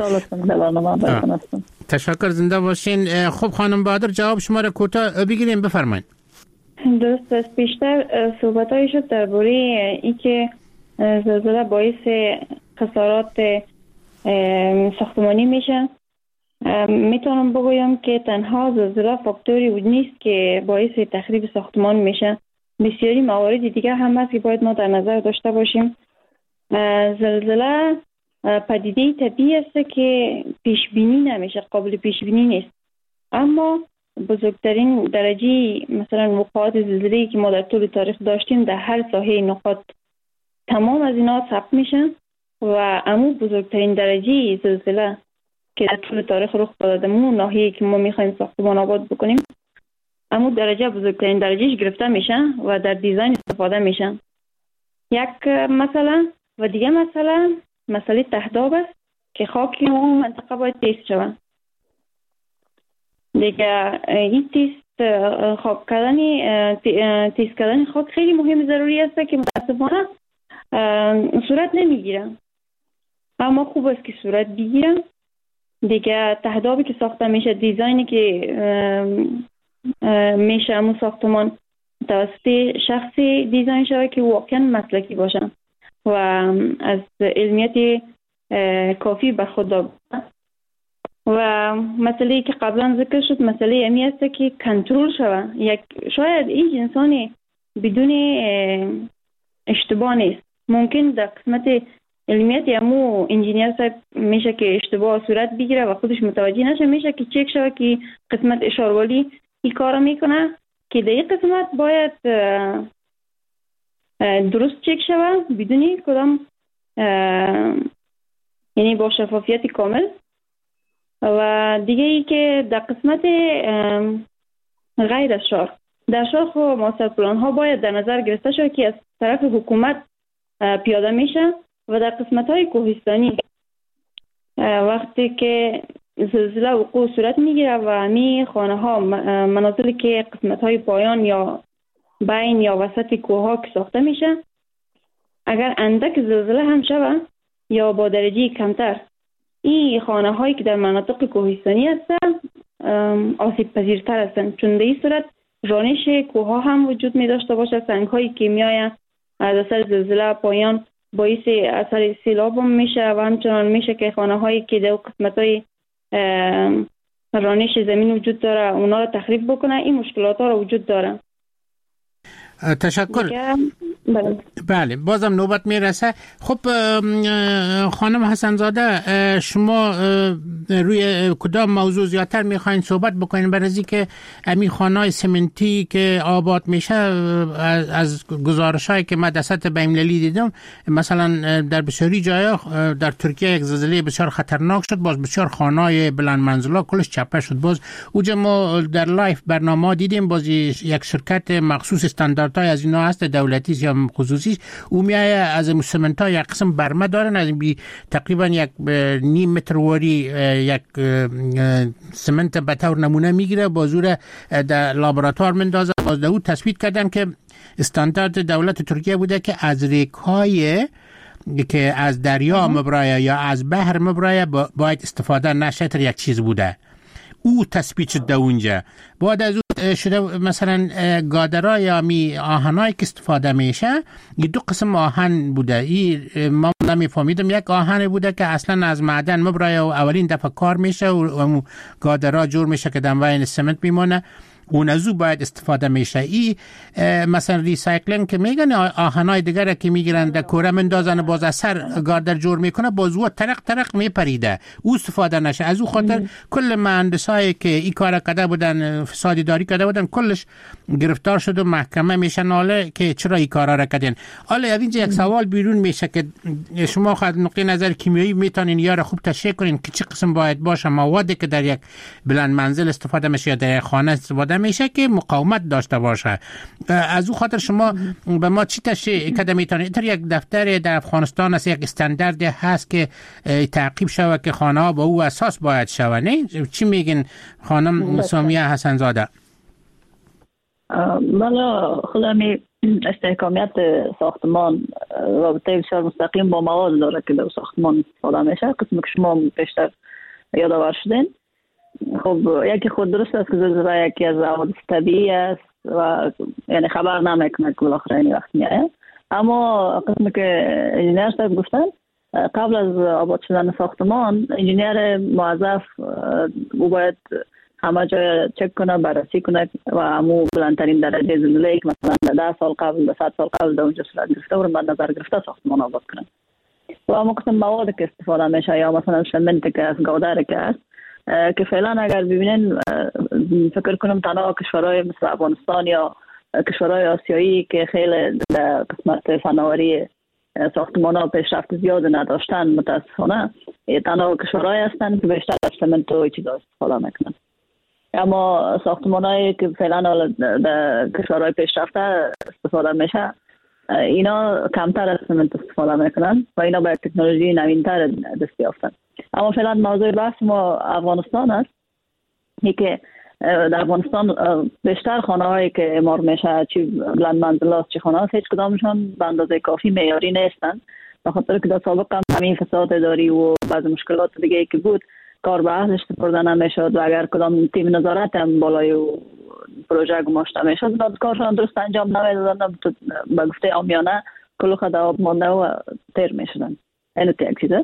تشکر، زنده باشین. خب خانم بهادر جواب شما را کوتاه بگیریم، بفرمایید. درست است. بیشتر صحبت‌هایی شد درباره اینکه زلزله باعث خسارات ساختمانی میشه. میتونم بگویم که تنها زلزله فاکتوری نیست که باعث تخریب ساختمان میشه. بسیاری موارد دیگه هم هست که باید ما در نظر داشته باشیم. زلزله پدیده طبیعی است که پیش بینی نمیشه، قابل پیش بینی نیست. اما بزرگترین درجه مثلا وقوعات زلزله‌ای که ما در طول تاریخ داشتیم در هر ساحه نقاط تمام از اینا ثبت میشن و امو بزرگترین درجه زلزله که در طول تاریخ رخ داده در ناحیه‌ای که ما میخوایم ساختمان آباد بکنیم امو درجه بزرگترین درجهش گرفته میشه و در دیزاین استفاده میشه. یک مسئله و دیگه مسئله تهداب است که خاک اون منطقه باید تیست شود. دیگه این تیست کردن خاک خیلی مهم ضروری است که متاسفانه صورت نمیگیره، اما خوب است که صورت بگیره. دیگه تهدابی که ساخته میشه، دیزاینی که میشه امون ساختمان توسط شخصی دیزاین شده که واقعا مسلکی باشه و از علمیت کافی برخوردار. و مسئله که قبلا ذکر شد، مسئله امی است که کنترل شوه. شاید این انسانی بدون اشتباه نیست، ممکن در قسمت علمیت امو انجینیر صاحب میشه که اشتباه صورت بگیره و خودش متوجه نشه، میشه که چک شوه که قسمت اشاروالی این کار میکنه که در این قسمت باید درست چک شوه بدون کدام یعنی با شفافیت کامل. و دیگه ای که در قسمت غیر از شهر، در شهر خب ماستر پلان ها باید در نظر گرفته شود که از طرف حکومت پیاده میشه و در قسمت های کوهستانی وقتی که زلزله وقوع صورت میگیره و می خانه ها منازلی که قسمت های پایان یا بین یا وسط کوه ها که ساخته میشه، اگر اندک زلزله هم شود یا با درجه کمتر، این خانه هایی که در مناطق کوهستانی هستن آسیب پذیرتر هستن، چون در این صورت رانش کوه ها هم وجود می داشته باشه. سنگ هایی که می آین از اثر زلزله پایان باعث اثر سیلاب هم میشه و همچنان میشه که خانه هایی که در قسمت های رانش زمین وجود داره اونا رو تخریب بکنه. این مشکلات ها رو وجود داره. تشکر. بله بازم نوبت میرسه. خب خانم حسن زاده، شما روی کدام موضوع زیادتر میخواین صحبت بکنین؟ برای که همین خانه‌های سمنتی که آباد میشه از گزارش‌هایی که من دست بین‌المللی دیدم، مثلا در بسیاری جاها در ترکیه یک زلزله بسیار خطرناک شد، باز بسیار خانه‌های بلند منزلا کلش چپه شد. باز اوجا ما در لایف برنامه دیدیم، باز یک شرکت مخصوص استانداردهای از اینا هست، دولتی یا خصوصی، او میایه از سمنت‌ها یک قسم برمه دارن، از این تقریبا یک نیم متر واری یک سمنت به طور نمونه میگیره، بازور در لابراتوار مندازه. باز او تثبیت کردن که استاندارد دولت ترکیه بوده که از ریک‌های که از دریا مبرایه یا از بحر مبرایه باید استفاده نشه، تر یک چیز بوده. او تثبیت شده اونجا. بعد از او شده مثلا گادرها یا آهنایی که استفاده میشه، این دو قسم آهن بوده. این ما نمیفهمیدم، یک آهن بوده که اصلا از معدن مبرایه و اولین دفعه کار میشه و گادرها جور میشه که در بین سمنت میمونه، اون از او باید استفاده میشه. ای مثلا ریسایکلینگ که میگن آهنای دیگر که میگیرن در کوره مندازن باز اثر گاردر جور میکنه، باز او ترق میپریده، او استفاده نشه. از او خاطر کل مهندسایی که این کار کرده بودن، فساد اداری کرده بودن، کلش گرفتار شد و محکمه میشن حالا که چرا این کارا را کردین. حالا اینجا یک سوال بیرون میشه که شما خود نقطه نظر کیمیایی میتونین یا را خوب تشریح کنین که چه قسم باید باشه موادی که در یک بلند منزل استفاده میشه یا در یک خانه استفاده میشه که مقاومت داشته باشه. از او خاطر شما به ما چی تشریح کده میتونید؟ یک دفتر در افغانستان است، یک استاندارد هست که تعقیب شوه که خانه ها با او اساس باید شوه، نه؟ چی میگین خانم سامیه حسن زاده؟ بله، خودمی استحکامیت ساختمان رابطه بسیار مستقیم با مواد داره که در ساختمان استفاده میشه. قسمی که شما بیشتر یادآور شدین، خب یکی خود درست است که زلزله یکی از حوادث طبیعی است و یعنی خبر نمیکنه که بالاخره این وقت میاد. اما قسمی که انجینیر صاحب گفتن، قبل از آباد شدن ساختمان انجینیر موظف او باید همه جای چک کنه، بررسی کنه و همو بلندترین درجه زلزله که مثلا 10 سال قبل 100 سال قبل در اونجا صورت گرفته و در نظر گرفته ساختمان آباد کنه. و همو قسم مواد که استفاده میشه یا مثلا سمنت که از گودر که است که فعلا اگر ببینین فکر کنم تنها کشورهای مثل افغانستان یا کشورهای آسیایی که خیلی در قسمت فناوری ساختمان ها پیشرفت زیاد نداشتن متاسفانه، تنها کشورهای هستند که بیشتر از سمنت و چیزا استفاده میکنن. اما ساختمان‌هایی که فعلا در کشورهای پیشرفته استفاده میشه اینا کمتر از سمنت استفاده میکنن و اینا به تکنولوژی نوینتر دست یافتن. اما فعلا موضوع بحث ما افغانستان است. این که در افغانستان بیشتر خانه‌هایی که اعمار میشه چی بلند منزلات چی خانه هیچ کدامشون به اندازه کافی معیاری نیستن، به خاطر که در سابق هم همین فساد اداری و بعض مشکلات دیگه ای که بود کار به اهلش سپرده نمیشد و اگر کدام تیم نظارت هم بالای پروژه گماشته میشد کارشان درست انجام نمیدادن، به گفته عامیانه کلوخ در آب مانده و تیر میشدن. این یک چیزه.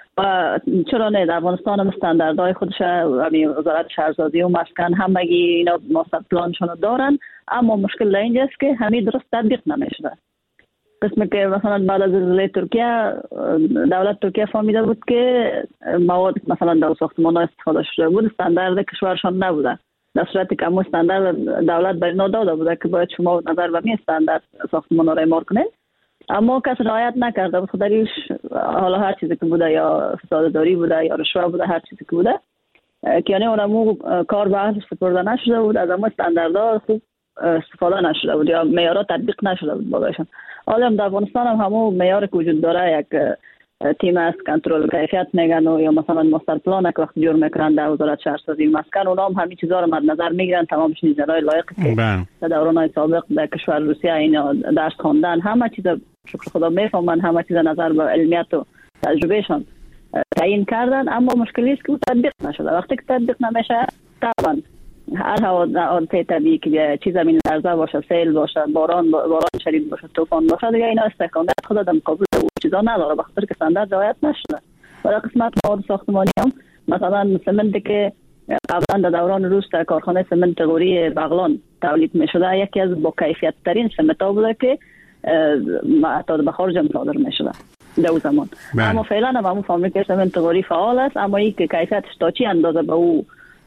و چرا نه در افغانستان هم استانداردهای خودش وزارت شهرسازی و مسکن همگی اینا ماستر پلانشون دارن، اما مشکل اینجاست که همین درست تطبیق نمیشده. قسمی که مثلا بعد از زلزله ترکیه دولت ترکیه فهمیده بود که مواد مثلا در ساختمان ها استفاده شده بود استاندارد کشورشان نبوده، در صورتی که همون استاندارد دولت بر اینا داده بوده که باید شما نظر به می استاندارد ساختمان ها را اعمار کنید، اما کس رعایت نکرده بود. خودش حالا هر چیزی که بوده یا فساد داری بوده یا رشوه بوده هر چیزی که بوده که یعنی اونمو کار به اهلش سپرده نشده بود، از همون استانداردها خوب استفاده نشده بود یا معیارات تطبیق نشده بود بالایشان. حالا در افغانستان هم همون معیار که وجود داره یک تیم است کنترل کیفیت میگن و یا مثلا ماستر پلان که وقتی جور میکنن در وزارت شهرسازی مسکن اونا هم همین چیزا رو مد نظر میگیرن، تمامش نیزرای لایق که در دوران‌های سابق در کشور روسیه اینا درس خواندن همه چیز شکر خدا میفهمن، همه چیز نظر به علمیت و تجربهشون تعیین کردن، اما مشکلی است که تطبیق نشده. وقتی که تطبیق نمیشه طبعا هر حادثه طبیعی که چیز زمین لرزه باشه، سیل باشه، باران شدید باشه، طوفان باشه دیگه اینا استحکامیت خود در مقابل او چیزا نداره به خاطر که استاندارد رعایت نشده. برای قسمت مواد ساختمانی هم مثلا سمنت که قبلا در دوران روس در کارخانه سمنت غوری بغلان تولید میشده یکی از با کیفیت ترین سمنت ها بوده که حتی به خارج هم صادر میشده در اون زمان. اما فعلا هم همون فابریکه سمنت غوری فعال است، اما این که کیفیتش تا چی اندازه به او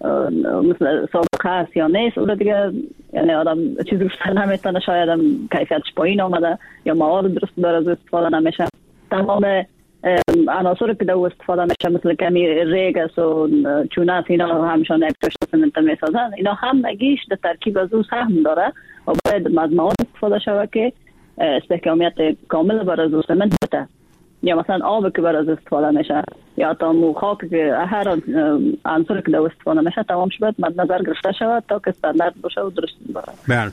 مثل سابقه هست یا نیست اون دیگه یعنی آدم چیزی گفتن نمیتونه، شاید هم کیفیتش پایین آمده یا مواد درست داره از استفاده نمیشه. تمام عناصر که در استفاده میشه مثل کمی ریگ است و چونه است اینا همشان یک کشت سمنت میسازن، اینا هم نگیش در ترکیب از او سهم داره و باید از مواد استفاده شود که استحکامیت کامل برای از سمنت بده. یا مثلا آب که برای از استفاده میشه یا تا خاک که هر عنصر که در استفاده میشه تمام شود مد نظر گرفته شود تا که استاندارد باشه و درست باشه. بله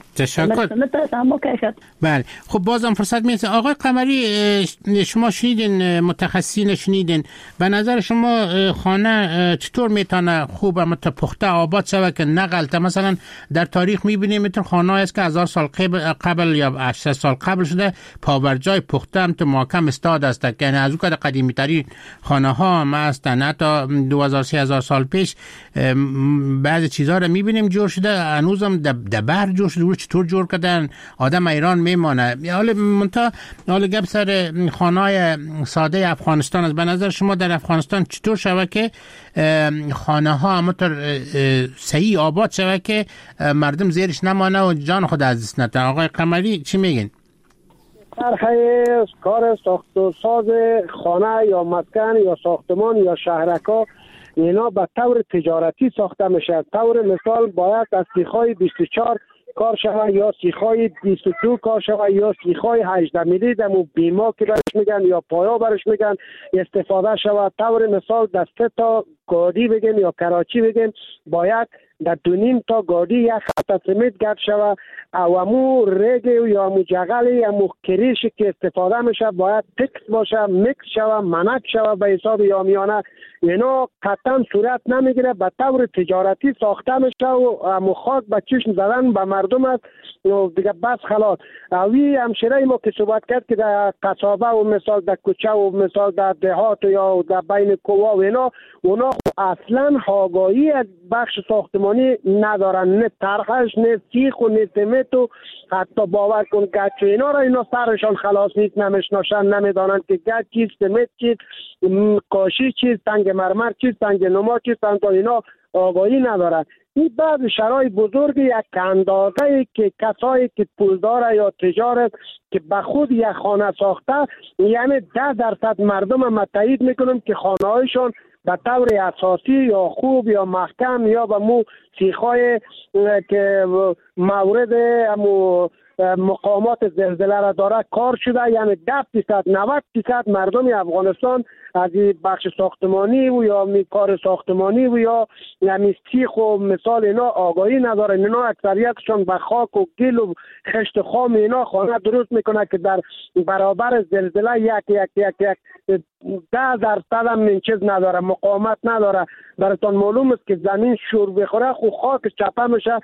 تشکر. بله خب بازم فرصت میرسه. آقای قمری شما شنیدین، متخصصین شنیدین، به نظر شما خانه چطور میتونه خوب پخته آباد شود که نغلطه؟ مثلا در تاریخ میبینیم مثل خانه است که 1000 سال قبل یا 800 سال قبل شده پاورجای پخته هم تو محکم استاد است، یعنی از اون که قدیمی ترین خانه ها هم هستن، حتی 2000 سال پیش بعضی چیزها رو میبینیم جور شده، هنوزم دبر جور شده، چطور جور کردن آدم ایران میمانه. حالا گپ سر خانه‌های ساده افغانستان است. به نظر شما در افغانستان چطور شود که خانه ها همونطور صحیح آباد شود که مردم زیرش نمانه و جان خود از دست نده؟ آقای قمری چی میگین؟ طرح کار ساخت و ساز خانه یا مسکن یا ساختمان یا شهرکا اینا به طور تجارتی ساخته میشه. طور مثال باید از سیخای 24 کار شود یا سیخای 22 کار شود یا سیخای 18 میلی دمو بیما که برش میگن یا پایا برش میگن استفاده شود. طور مثال در 3 تا گادی بگیم یا کراچی بگیم باید در 2.5 تا گادی یک خط سمنت گرد شود او امو ریگ یا امو جغل امو کریشی که استفاده میشه باید تکس باشه، میکس شود، منک شود به حساب یامیانه. اینا قطعا صورت نمیگیره، به طور تجارتی ساخته میشه و امو خاک به چشم زدن به مردم است و دیگه بس خلاص. اوی همشیره ما که صحبت کرد که در قصابه و مثال در کوچه و مثال در دهات یا در بین کوه و اینا اونا اصلا آگاهی از بخش ساختمانی ندارن، نه طرحش نه سیخ و نه سمنت و حتی باور کن گچ اینا را اینا سرشان خلاص نیست، نمیشناسن، نمیدانن که گچ چیست، سمنت چیست، قاشی چیست، سنگ مرمر چیست، سنگ نما چیست، اینا آگاهی ندارن. این بعض شهرهای بزرگ یک اندازه که کسایی که پولدار یا تجارت که به خود یک خانه ساخته، یعنی 10% مردم ما تایید میکنم که خانه هایشان به طور اساسی یا خوب یا محکم یا به مو سیخای که مورد مقامات زلزله را داره کار شده. یعنی 10% 90% مردم افغانستان از بخش ساختمانی و یا کار ساختمانی و یا سیخ و مثال اینا آگاهی نداره. اینا اکثریتشون به خاک و گل و خشت خام اینا خانه درست میکنه که در برابر زلزله یک 10% هم این چیز نداره، مقاومت نداره. براتون معلوم است که زمین شور بخوره خو خاک چپه میشه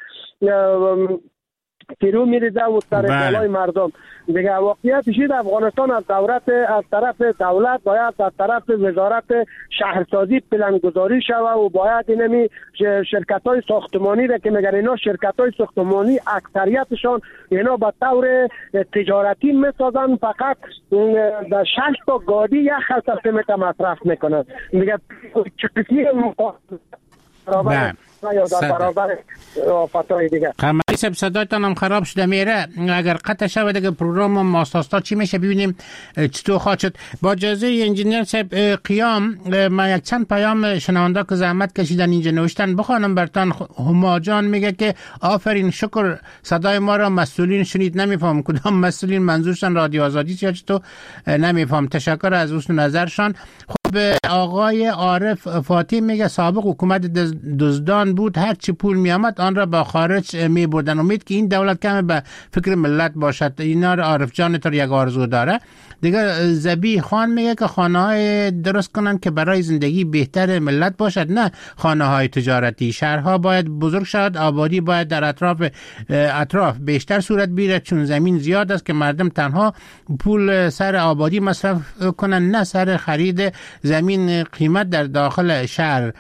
تیرو میریزه و سر بالای مردم دیگه. واقعیت شید افغانستان از طرف دولت باید از طرف وزارت شهرسازی پلنگذاری شوه و باید اینمی شرکت های ساختمانی را که میگن اینا شرکت های ساختمانی اکثریتشان اینا به طور تجارتی میسازن، فقط در 6 تا گادی یک خلطه سمت مصرف میکنن دیگه. چه قسمی برابر یا در برابر آفاتهای دیگه. قمری صاحب صدایتان هم خراب شده میره، اگر قطع شود دیگه پروگرام ماساستا چی میشه ببینیم چطور خواهد شد. با اجازه انجینیر صاحب قیام، ما یک چند پیام شنونده که زحمت کشیدن اینجا نوشتن بخوانم برتان. هما جان میگه که آفرین شکر صدای ما را مسئولین شنید. نمیفهم کدام مسئولین منظورشان رادیو آزادی یا چطور نمیفهم. تشکر از حسن نظرشان. به آقای عارف فاطمی میگه سابق حکومت دزدان بود، هر چی پول می آمد آن را با خارج می بردن. امید که این دولت کم به فکر ملت باشد. اینا را عارف جان تو یک آرزو داره دیگه. زبی خان میگه که خانه های درست کنن که برای زندگی بهتر ملت باشد، نه خانه های تجارتی. شهرها باید بزرگ شد، آبادی باید در اطراف بیشتر صورت بگیرد، چون زمین زیاد است که مردم تنها پول سر آبادی مصرف کنن نه سر خرید زمین. قیمت در داخل شهر.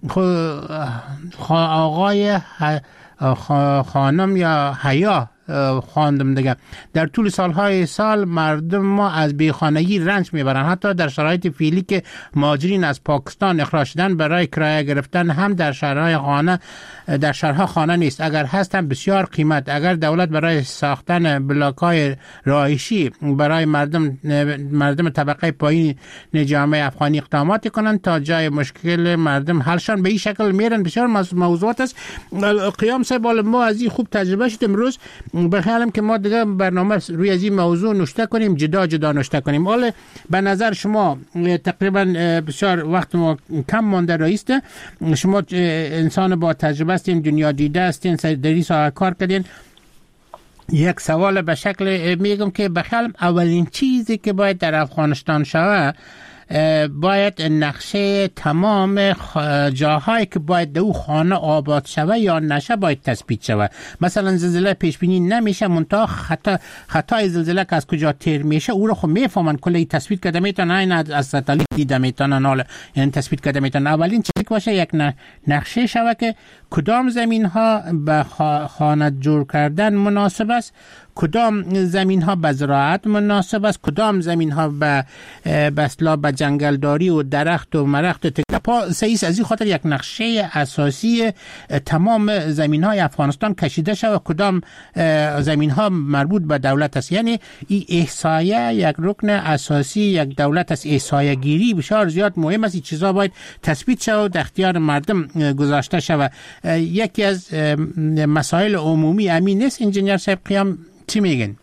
آقای خانم یا حیا خواندم دیگه. در طول سالهای سال مردم ما از بیخانگی رنج میبرن. حتی در شرایط فعلی که مهاجرین از پاکستان اخراج شدن برای کرایه گرفتن هم در شهرها خانه نیست. اگر هست هم بسیار قیمت. اگر دولت برای ساختن بلاک‌های رهایشی برای مردم طبقه پایین جامعه افغانی اقدامات کنند تا جای مشکل مردم حلشان به این شکل میرن. بسیار موضوعات است. قیام صاحب ما از این خوب تجربه شد امروز. بخیالم که ما دیگه برنامه روی از این موضوع نشته کنیم، جدا نشته کنیم. حالا به نظر شما تقریبا بسیار وقت ما کم مانده رایسته، شما انسان با تجربه هستین، دنیا دیده هستین، در این ساحه کار کردین. یک سوال به شکل میگم که بخیالم اولین چیزی که باید در افغانستان شود باید نقشه تمام جاهایی که باید دو خانه آباد شوه یا نشه باید تثبیت شوه. مثلا زلزله پیش بینی نمیشه، منتها خطای زلزله که از کجا تیر میشه او رو خب میفهمن، کلی تثبیت کرده میتونن، این از ستالیت دیده میتونن، حالا این تثبیت کرده میتونن. اولین چیزی که باشه یک نقشه شوه که کدام زمین ها به خانه جور کردن مناسب است، کدام زمین ها به زراعت مناسب است، کدام زمین ها به اصطلاح به جنگلداری و درخت و مرخت و تکپا سیس. از این خاطر یک نقشه اساسی تمام زمین های افغانستان کشیده شود، کدام زمین ها مربوط به دولت است. یعنی این احصایه یک رکن اساسی یک دولت است. احصایه گیری بسیار زیاد مهم است. این چیزا باید تثبیت شود و در اختیار مردم گذاشته شود. یکی از مسائل عمومی امین نیست. انجینیر صاحب قیام چی میگن؟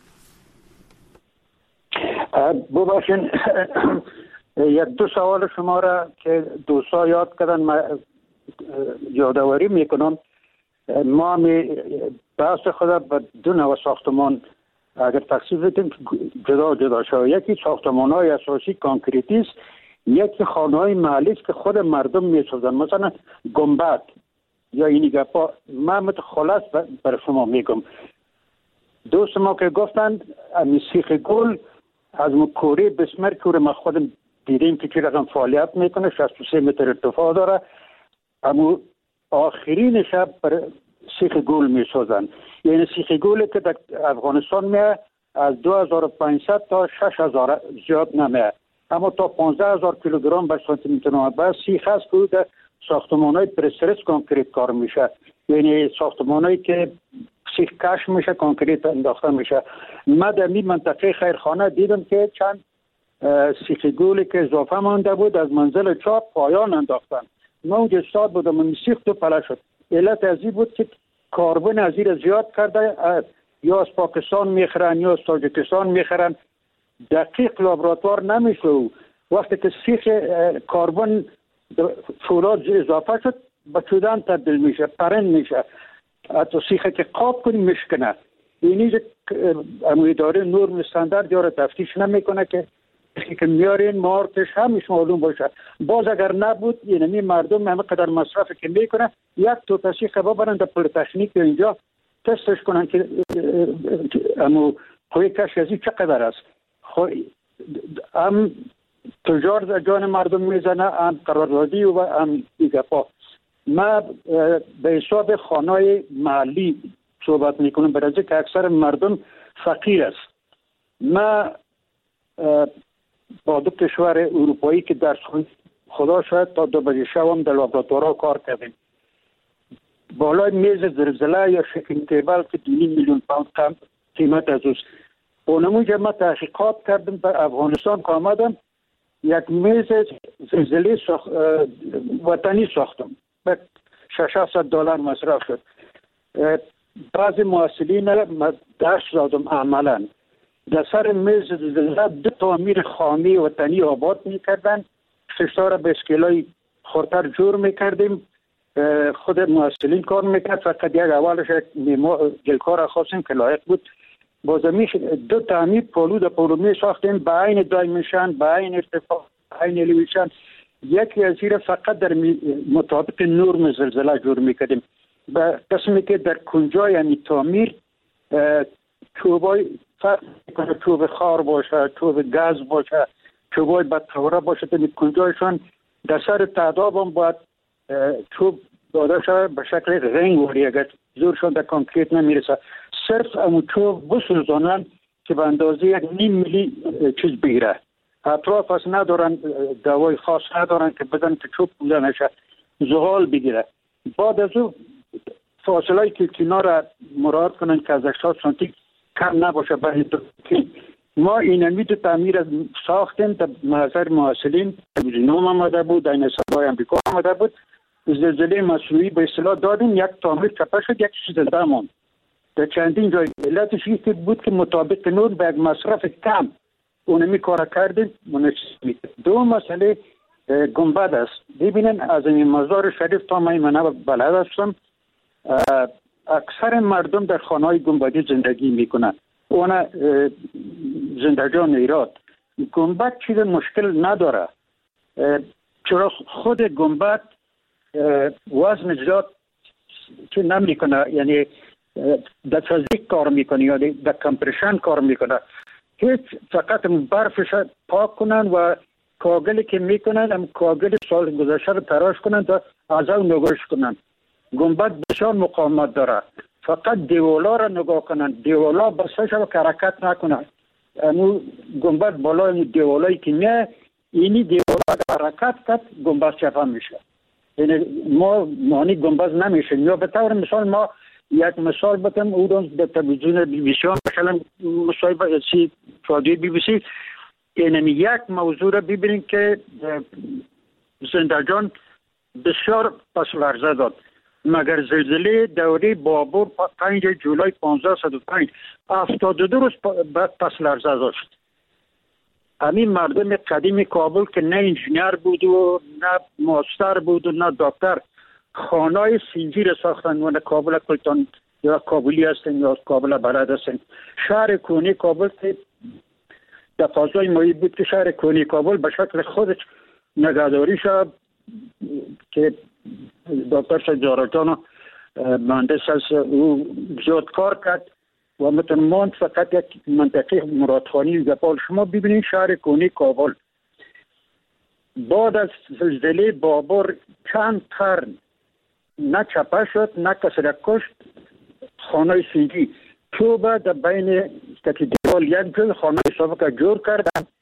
ببخشین یک دو سوال شما را که دوستا یاد کردن ما یادآوری میکنم. ما بحث خود به دو نوع ساختمان اگر تقسیم بدیم جدا شود. یکی ساختمان های اساسی کانکریتی است، یکی خانه های محلی است که خود مردم میسازن، مثلا گنبد یا اینی گپا. من خلاص بر شما میگم. دوست ما که گفتند سیخ گل از کوره بسمر که ما خودم دیدیم که چه رقم فعالیت میکنه، 63 متر ارتفاع داره، اما آخرین شب بر سیخ گل میسازن. یعنی سیخ گل که در افغانستان میه از 2500 تا 6000 زیاد نمیه، اما تا 15000 کیلوگرم بر سانتی متر بس سیخ هست که در ساختمان‌های پرسترس کنکریت کار میشه، یعنی ساختمان‌هایی که سیخ کش میشه کنکریت انداخته میشه. من در این منطقه خیرخانه دیدم که چند سیخ گولی که اضافه مانده بود از منزل چاپ پایان انداختن. من اونجا استاد بودم و سیخ تو پله شد. علت از این بود که کاربن از این زیاد کرده، یا از پاکستان میخرن یا از تاجیکستان میخرن، دقیق لابراتوار نمیشه. وقتی که سیخ کاربن فولاد اضافه شد به چودن تبدیل میشه، پرند میشه، حتی سیخه که قاب کنی مشکنه. اینی اداره نورم استاندارد یا تفتیش نمیکنه که میارین مارکش همیش معلوم باشه. باز اگر نبود یعنی مردم همه قدر مصرف که میکنه یک تو سیخ ببرن در پلیتکنیک اینجا تستش کنن که امو قوی کش ازی چقدر است. هم تجار در جان مردم میزنه، هم قراردادی و هم دیگه پا. ما به حساب خانه محلی صحبت میکنم برای که اکثر مردم فقیر است. ما با دو کشور اروپایی که در خدا شاید تا 2 بجه شب در لابراتوارها کار کردیم. بالای میز زلزله یا شکل تیبل که 2.5 میلیون پوند قیمت از اوست. اونمونجا ما تحقیقات کردم به افغانستان که آمدم، یک میز زلزله وطنی ساختم به $600 مصرف شد. بعضی محصلین درس دادم عملا در سر میز زلزله 2 تعمیر خانه وطنی آباد میکردن، خشتا را به اسکیلای خورتر جور میکردیم، خود محصلین کار میکرد. فقط یک اولش گلکار خواستیم که لایق بود، بازمیش 2 تعمیر پولو می ساختیم به عین دایمنشن، به عین ارتفاع، به عین الیویشن. یکی از این فقط در مطابق نورم زلزله جور میکردیم. به قسمی که در کنجای یعنی تعمیر چوبای فرق میکنه، چوب خار باشه، چوب گاز باشه، چوبای بدخوره باشه، تا کنجایشان در سر تعداب هم باید چوب داده شد به شکل رنگ وری، اگر زورشان در کانکریت نمیرسه. صرف امو چوب بسوزانن که به اندازه 1.5 میلی چیز بگیره. اطراف از ندارن، دوای خاص ندارن که بدن که چوب بوده نشه، زغال بگیره. بعد از او فاصله کلکینا را مراعات کنن که از 80 سانتی کم نباشه. برای ما این امید تعمیر ساختیم در محضر محصلین. نوم آمده بود، این سبای امریکا آمده بود، زلزله مصنوعی به اصطلاح دادیم، یک تعمیر چپه شد، یک چیز دمون در چندین جای. علتش این بود که مطابق نور به یک مصرف کم اونمی کار کردیم. دو مسئله گنبد است. ببینن از این مزار شریف تا من بلد هستم، اکثر مردم در خانه‌های گنبدی زندگی میکنن. اون زندگان ایراد گنبد چیز مشکل نداره، چرا خود گنبد وزن زیاد چی نمیکنه، یعنی در فیزیک کار میکنه یا در کمپرشن کار میکنه. هیچ فقط برفش پاک کنن و کاغلی که میکنن هم کاغل سال گذشته رو تراش کنن تا از اون نگاش کنن. گنبد بسیار مقاومت داره، فقط دیوالا را نگاه کنن، دیوالا بسته شد که حرکت نکنن. امو گنبد بالای دیوالایی که میه، اینی دیوالا حرکت کرد گنبد چپه میشه. یعنی ما مانی گنبد نمیشه. یا به طور مثال ما یک مثال بتم او در تلویزیون بی بی سی مثلا مصاحبه سی رادیو بی بی سی، یعنی یک موضوع را ببینید که زندگان بسیار پس لرزه داد. مگر زلزله دوره بابور 5 جولای 1505 72 روز بعد پس لرزه داشت. همین مردم قدیم کابل که نه انجینیر بود و نه ماستر بود و نه دکتر، خانه‌های سنجی را ساختن و کابل کلتان یا کابلی هستن یا کابل بلد هستن. شهر کونی کابل که در فضای مایی بود که شهر کونی کابل به شکل خودش نگهداری شد که دکتر سجارجان مهندس از او زیاد کار کرد و متنماند فقط یک منطقه مرادخانی گپال. شما ببینید شهر کونی کابل بعد از زلزله بابر چند قرن نه چپه شد نه کسی را کشت. خانه سنگی چوبه در بین دیوال یک جل خانه سابقه جور کردن.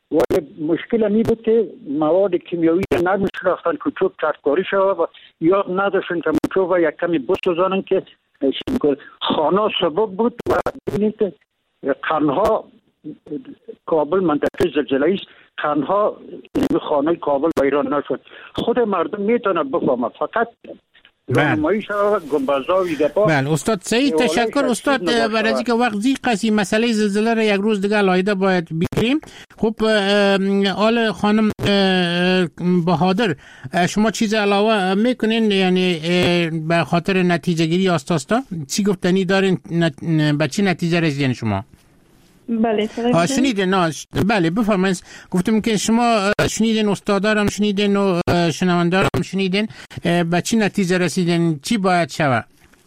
ولی مشکل می بود که مواد کیمیایی را نمیشناختن که چوب چرکاری شود و یاد نداشتن که چوب را یک کمی بسوزانن که خانه سبب بود و ببینید که تنها کابل منطقه زلزله است، تنها خانه کابل ویران نشد. خود مردم میتونه بفهمه، فقط رانماییش گنبزها و ایده‌ها. بله استاد سعید تشکر استاد. برای اینکه وقت زیق قصی مسئله زلزله را یک روز دیگه لایده باید بگیریم. خب آل خانم بهادر شما چیز علاوه میکنین یعنی به خاطر نتیجه گیری آستاستا چی گفتنی دارین به چی نتیجه رسیدین شما؟ بله شنیدین؟ بله بفرمایید. گفتم که شما شنیدین، استادارم شنیدین و شنوندارم شنیدین، به چی نتیجه رسیدین؟ چی باید شود؟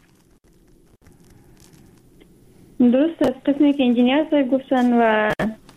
درست از قسمی که انجینیر صاحب گفتن و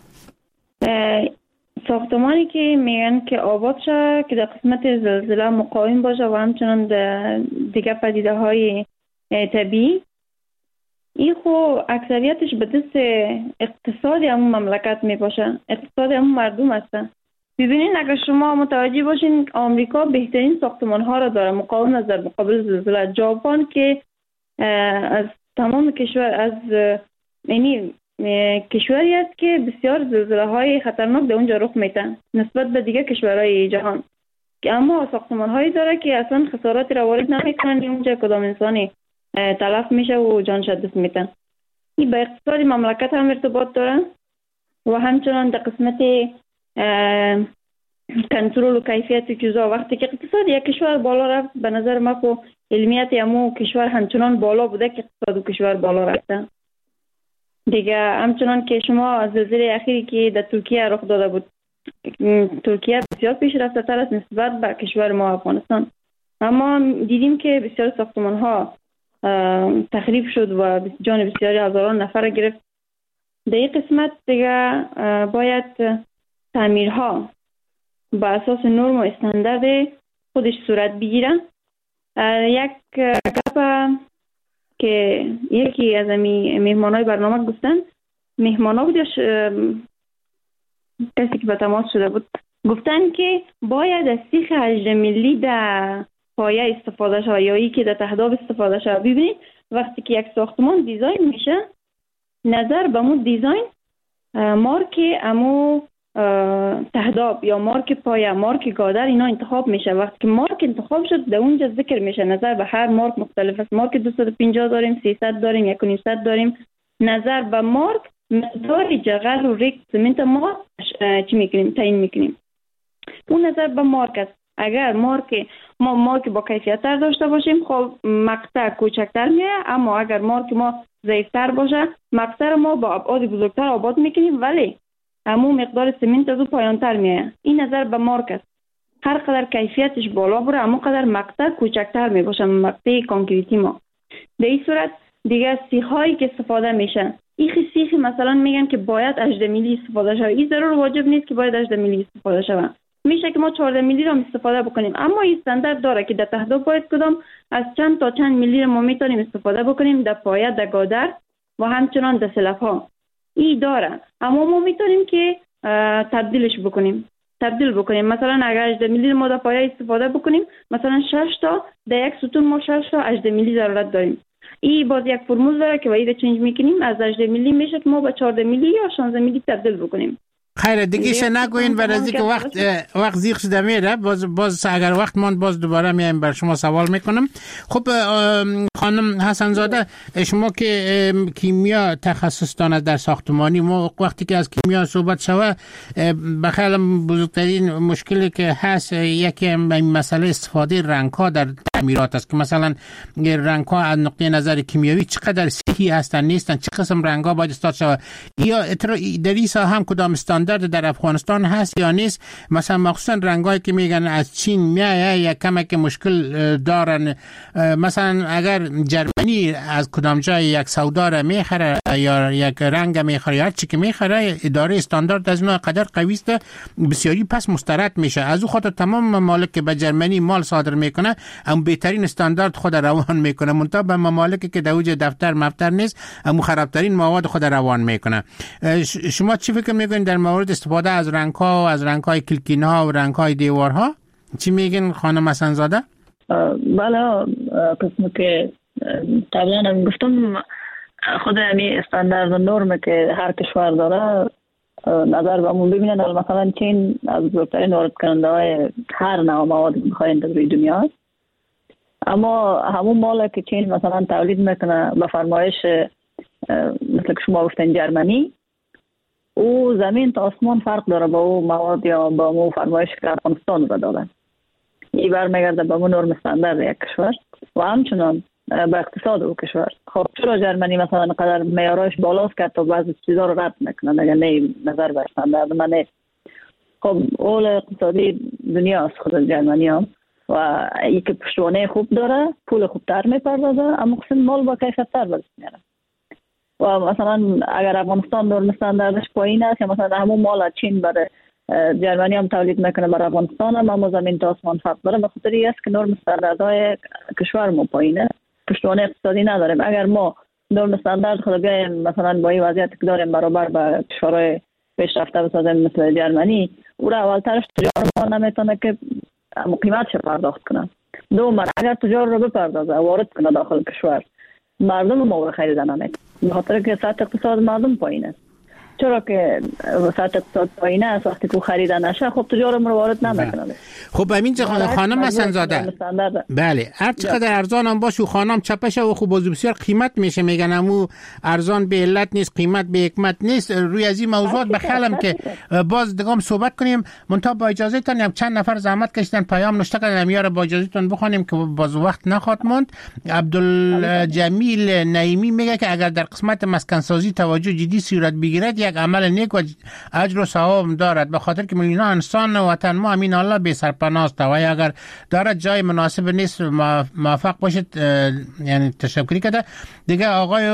ساختمانی که میگن که آباد شد که در قسمت زلزله مقاوم باشه و همچنان دیگه پدیده های طبیعی، این خو اکثریتش به دست اقتصاد همون مملکت می باشه، اقتصاد همون مردم هسته. ببینین اگر شما متوجه باشین آمریکا بهترین ساختمان ها را داره مقاوم در مقابل زلزله. ژاپن که از تمام کشور از یعنی کشوری است که بسیار زلزله های خطرناک در اونجا رخ میده نسبت به دیگه کشورهای جهان، که اما ساختمان هایی داره که اصلا خسارتی را وارد نمیکنن، اونجا کدام انسانی تلف میشه و جانش دست میتن. این به اقتصاد مملکت هم ارتباط داره و همچنان در قسمت کنترل و کیفیت چیزا. وقتی که اقتصاد یک کشور بالا رفت، به نظر ما که علمیت همو کشور همچنان بالا بوده که اقتصاد و کشور بالا رفته دیگه. همچنان که شما زلزله اخیری که در ترکیه رخ داده بود، ترکیه بسیار پیشرفته تر است نسبت به کشور ما افغانستان، اما دیدیم که بسیار ساختمان ها تخریب شد و جان بسیاری هزاران نفر گرفت. در این قسمت دیگه باید تعمیرها با اساس نرم و استاندارد خودش صورت بگیره. یک گپ که یکی از مهمانای برنامه گفتن، مهمانا بودش کسی که به تماس شده بود، گفتن که باید از سیخ 18 میلی در پایه استفاده شود یا ای که در تهداب استفاده شود. ببینید وقتی که یک ساختمان دیزاین میشه، نظر به مو دیزاین مارک امو تهداب یا مارک پایه، مارک گادر اینا انتخاب میشه. وقتی که مارک انتخاب شد در اونجا ذکر میشه. نظر به هر مارک مختلف است. مارک 250 داریم، 300 داریم، 1.5 داریم. نظر به مارک مقدار جغل و ریک سمنت ما چی میکنیم تعیین میکنیم. اون نظر به مارک است. اگر مارک با کیفیت تر داشته باشیم، خب مقطع کوچکتر میاد، اما اگر مارک ما ضعیفتر باشه، مقطع ما با ابعاد بزرگتر آباد میکنیم ولی همو مقدار سمنت از او پایانتر میاد. این نظر به مارک است. هر قدر کیفیتش بالا بره، همو قدر مقطع کوچکتر میباشه، مقطع کانکریتی ما. در این صورت دیگه سیخ هایی که استفاده میشن، این سیخ مثلا میگن که باید 18 میلی استفاده شود. این ضرور واجب نیست که باید 18 میلی استفاده شود. میشه که ما 14 میلی را استفاده بکنیم، اما این استاندارد داره که در تهداب باید کدام از چند تا چند میلی را ما میتونیم استفاده بکنیم در پایه، در گادر و همچنان در سلف ها. این داره، اما ما میتونیم که تبدیل بکنیم. مثلا اگر 18 میلی ما در پایه استفاده بکنیم، مثلا 6 تا در یک ستون ما 6 تا 18 میلی ضرورت داریم. این باز یک فرمول داره که باید چنج میکنیم، از 18 میلی میشه ما به 14 میلی یا 16 میلی تبدیل بکنیم. خیر دیگه نگوین برای اینکه وقت زیغ شده میره. باز اگر وقت ماند باز دوباره میایم بر شما سوال میکنم. خب خانم حسن زاده، شما که کیمیا تخصص دارید در ساختمانی، ما وقتی که از کیمیا صحبت شود بخیال بزرگترین مشکلی که هست یکی مسئله استفاده رنگ‌ها در تعمیرات است که مثلا رنگ‌ها از نقطه نظر کیمیایی چقدر صحیح هستن نیستن، چه قسم رنگ‌ها باید استفاده شود، یا در این ساحه هم کدام استاندارد در افغانستان هست یا نیست. مثلا مخصوصا رنگایی که میگن از چین میاد یا کمک مشکل دارن. مثلا اگر جرمنی از کدام جای یک سودا را میخره یا یک رنگ میخره یا چی که میخره، اداره استاندارد از اون قدر قوی است بسیاری پس مسترد میشه. از او خاطر تمام ممالک که به جرمنی مال صادر میکنه هم بهترین استاندارد خود روان میکنه، منتها به ممالکی که در اوج دفتر مفتر نیست امو خرابترین مواد خود روان میکنه. شما چی فکر میکنید در مورد استفاده از رنگ‌ها و از رنگ‌های کلکین‌ها و رنگ‌های دیوارها؟ چی میگن خانم حسن‌زاده؟ بله، قسمی که قبلا هم گفتم خود همین استاندارد و نرم که هر کشور داره نظر به همون ببینن. مثلا چین از بزرگترین وارد کننده های هر نوع مواد بخواین در روی دنیا است، اما همون مالا که چین مثلا تولید میکنه به فرمایش مثل که شما گفتن جرمنی، او زمین تا آسمان فرق داره با او مواد یا با او فرمایش که افغانستان رو دادن. این برمیگرده به اون نرم استاندارد یک کشور و همچنان به اقتصاد او کشور. خب چرا جرمنی مثلا قدر معیارش بالاست که تا بعضی چیزا رو رد میکنه اگر نه نظر به استاندارد منه. خب اول اقتصادی دنیا است خود جرمنی هم و ای که پشتوانه خوب داره پول خوبتر میپردازه، اما قسم مال با کیفیت تر برس میاره. و مثلا اگر افغانستان نرم استانداردش پایین است یا مثلا همون مال چین برای جرمنی هم تولید میکنه برای افغانستان هم، اما زمین تا آسمان فرق داره. به خاطر این است که نرم استانداردهای کشور ما پایینه، پشتوانه اقتصادی نداریم. اگر ما نرم استاندارد خود بیایم مثلا با این وضعیت که داریم برابر با کشورهای پیشرفته بسازیم مثل جرمنی، او را اولترش تجار ما نمیتونه که قیمتش پرداخت کنه. دوم اگر تجار رو بپردازه وارد کنه داخل کشور، مردم ما خریدن نمیتونه، به خاطر که سطح اقتصاد مردم پایینه. چرا که سطح اقتصاد پایینه است، وقتی که خریدن نشه خب تجارت وارد نمیکنه. خب همینجا خانم حسن‌زاده، بله هر چقدر ارزان هم باشه خانم چپشه و خوب بسیار قیمت میشه، میگن امو ارزان به علت نیست، قیمت به حکمت نیست. روی از این موضوعات بخلم که باز دگام صحبت کنیم. منتها با اجازه تان چند نفر زحمت کشیدن پیام نوشته کردن، میاره با اجازه تان بخونیم که باز وقت نخواد موند. عبدالجمیل نعیمی میگه که اگر در قسمت مسکن سازی توجه جدی صورت بگیرد یک عمل نیک و اجر و ثواب دارد، به خاطر که میلیون انسان وطن ما امین الله بی سرپناه است و اگر دارد جای مناسب نیست موفق باشید. یعنی تشکری کرده دیگه. آقای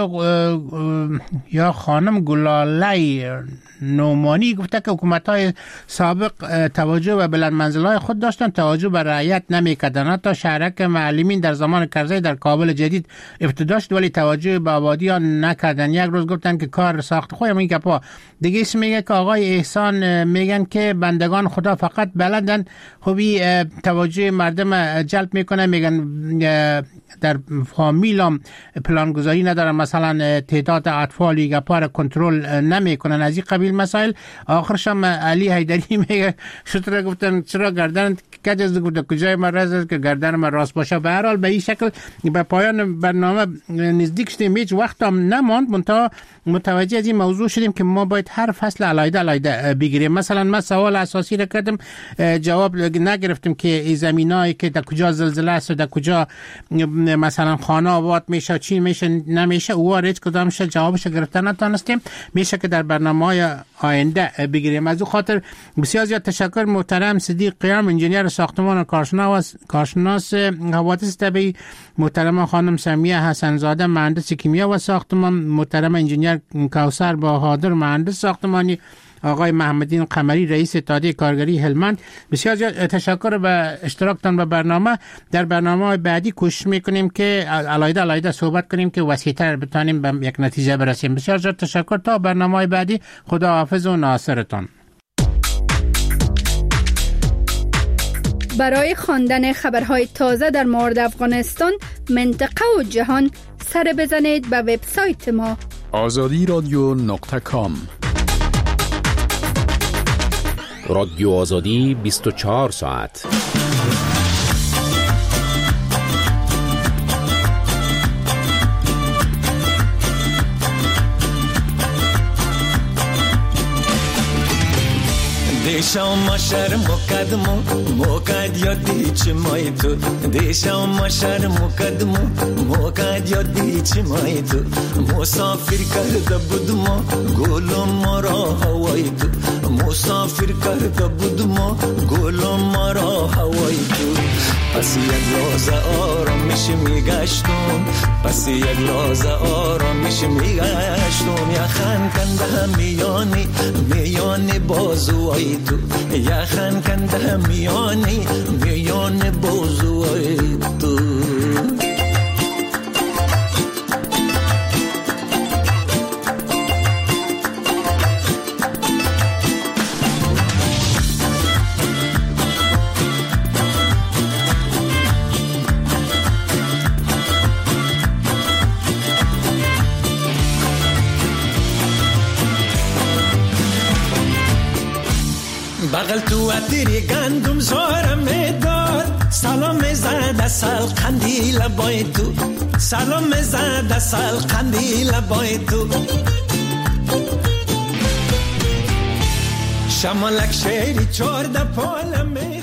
یا خانم گلالی نومانی گفته که حکومت‌های سابق توجه به بلند منزل‌های خود داشتن، توجه به رعیت نمی‌کردند. حتی شهرک معلمین در زمان کرزی در کابل جدید ابتدا شد ولی توجه به آبادیان نکردن. یک روز گفتن که کار ساخت خو این گپا دیگه. اسم میگه که آقای احسان میگن که بندگان خدا فقط بلدن. خوبی توجه مردم جلب میکنه، میگن در فامیل هم پلانگذاری ندارن، مثلا تعداد اطفال گپا کنترل نمیکنن، از این قبیل مسائل. آخرش هم علی حیدری میگه شطور گفتن چرا گردن کجاست، گفت کجای من راست که گردن من راست باشه. به هر حال به این شکل به پایان برنامه نزدیک شدیم، هیچ وقت هم نماند. منتها متوجه از این موضوع شدیم که ما باید هر فصل علیحده بگیریم. مثلا من سوال اساسی را کردم جواب نگرفتم که این زمینایی که در کجا زلزله است و در کجا مثلا خانه آباد میشه چی میشه نمیشه، او هیچ کدامش جوابش گرفتن نتونستیم. میشه که در برنامه‌های آینده بگیریم. از او خاطر بسیار زیاد تشکر محترم صدیق قیام، انجینیر ساختمان و کارشناس حوادث طبیعی، محترم خانم سمیه حسن‌زاده مهندس کیمیا و ساختمان، محترم انجینیر کوثر بهادر مهندس ساختمانی، آقای محمدین قمری رئیس اتحادیه کارگری هلمند. بسیار زیاد تشکر به اشتراکتان به برنامه. در برنامه بعدی کوشش میکنیم که علیحده صحبت کنیم که وسیع‌تر بتونیم به یک نتیجه برسیم. بسیار زیاد تشکر. تا برنامه بعدی خدا حافظ و ناصرتان. برای خواندن خبرهای تازه در مورد افغانستان، منطقه و جهان سر بزنید به وبسایت ما azadiradio.com. رادیو آزادی 24 ساعت. دیشا ما شهر مقد یادی چی مای تو، دیشا ما شهر مقد یادی چی مای تو، مسافر کرده بود ما گلم ما را هوای تو، مسافر کرده بود ما گلم ما را هوای تو. پس یک لحظه آرامش میگشتم، پس یک لحظه آرامش میگشتم، یخن کنده میانی بازوهای تو، یخن کنده میانی بازوهای تو. تو اتری گندم زارم دار سلام زد سال قندیل بای تو سلام زد سال قندیل بای تو شمالک شیری چورده پالم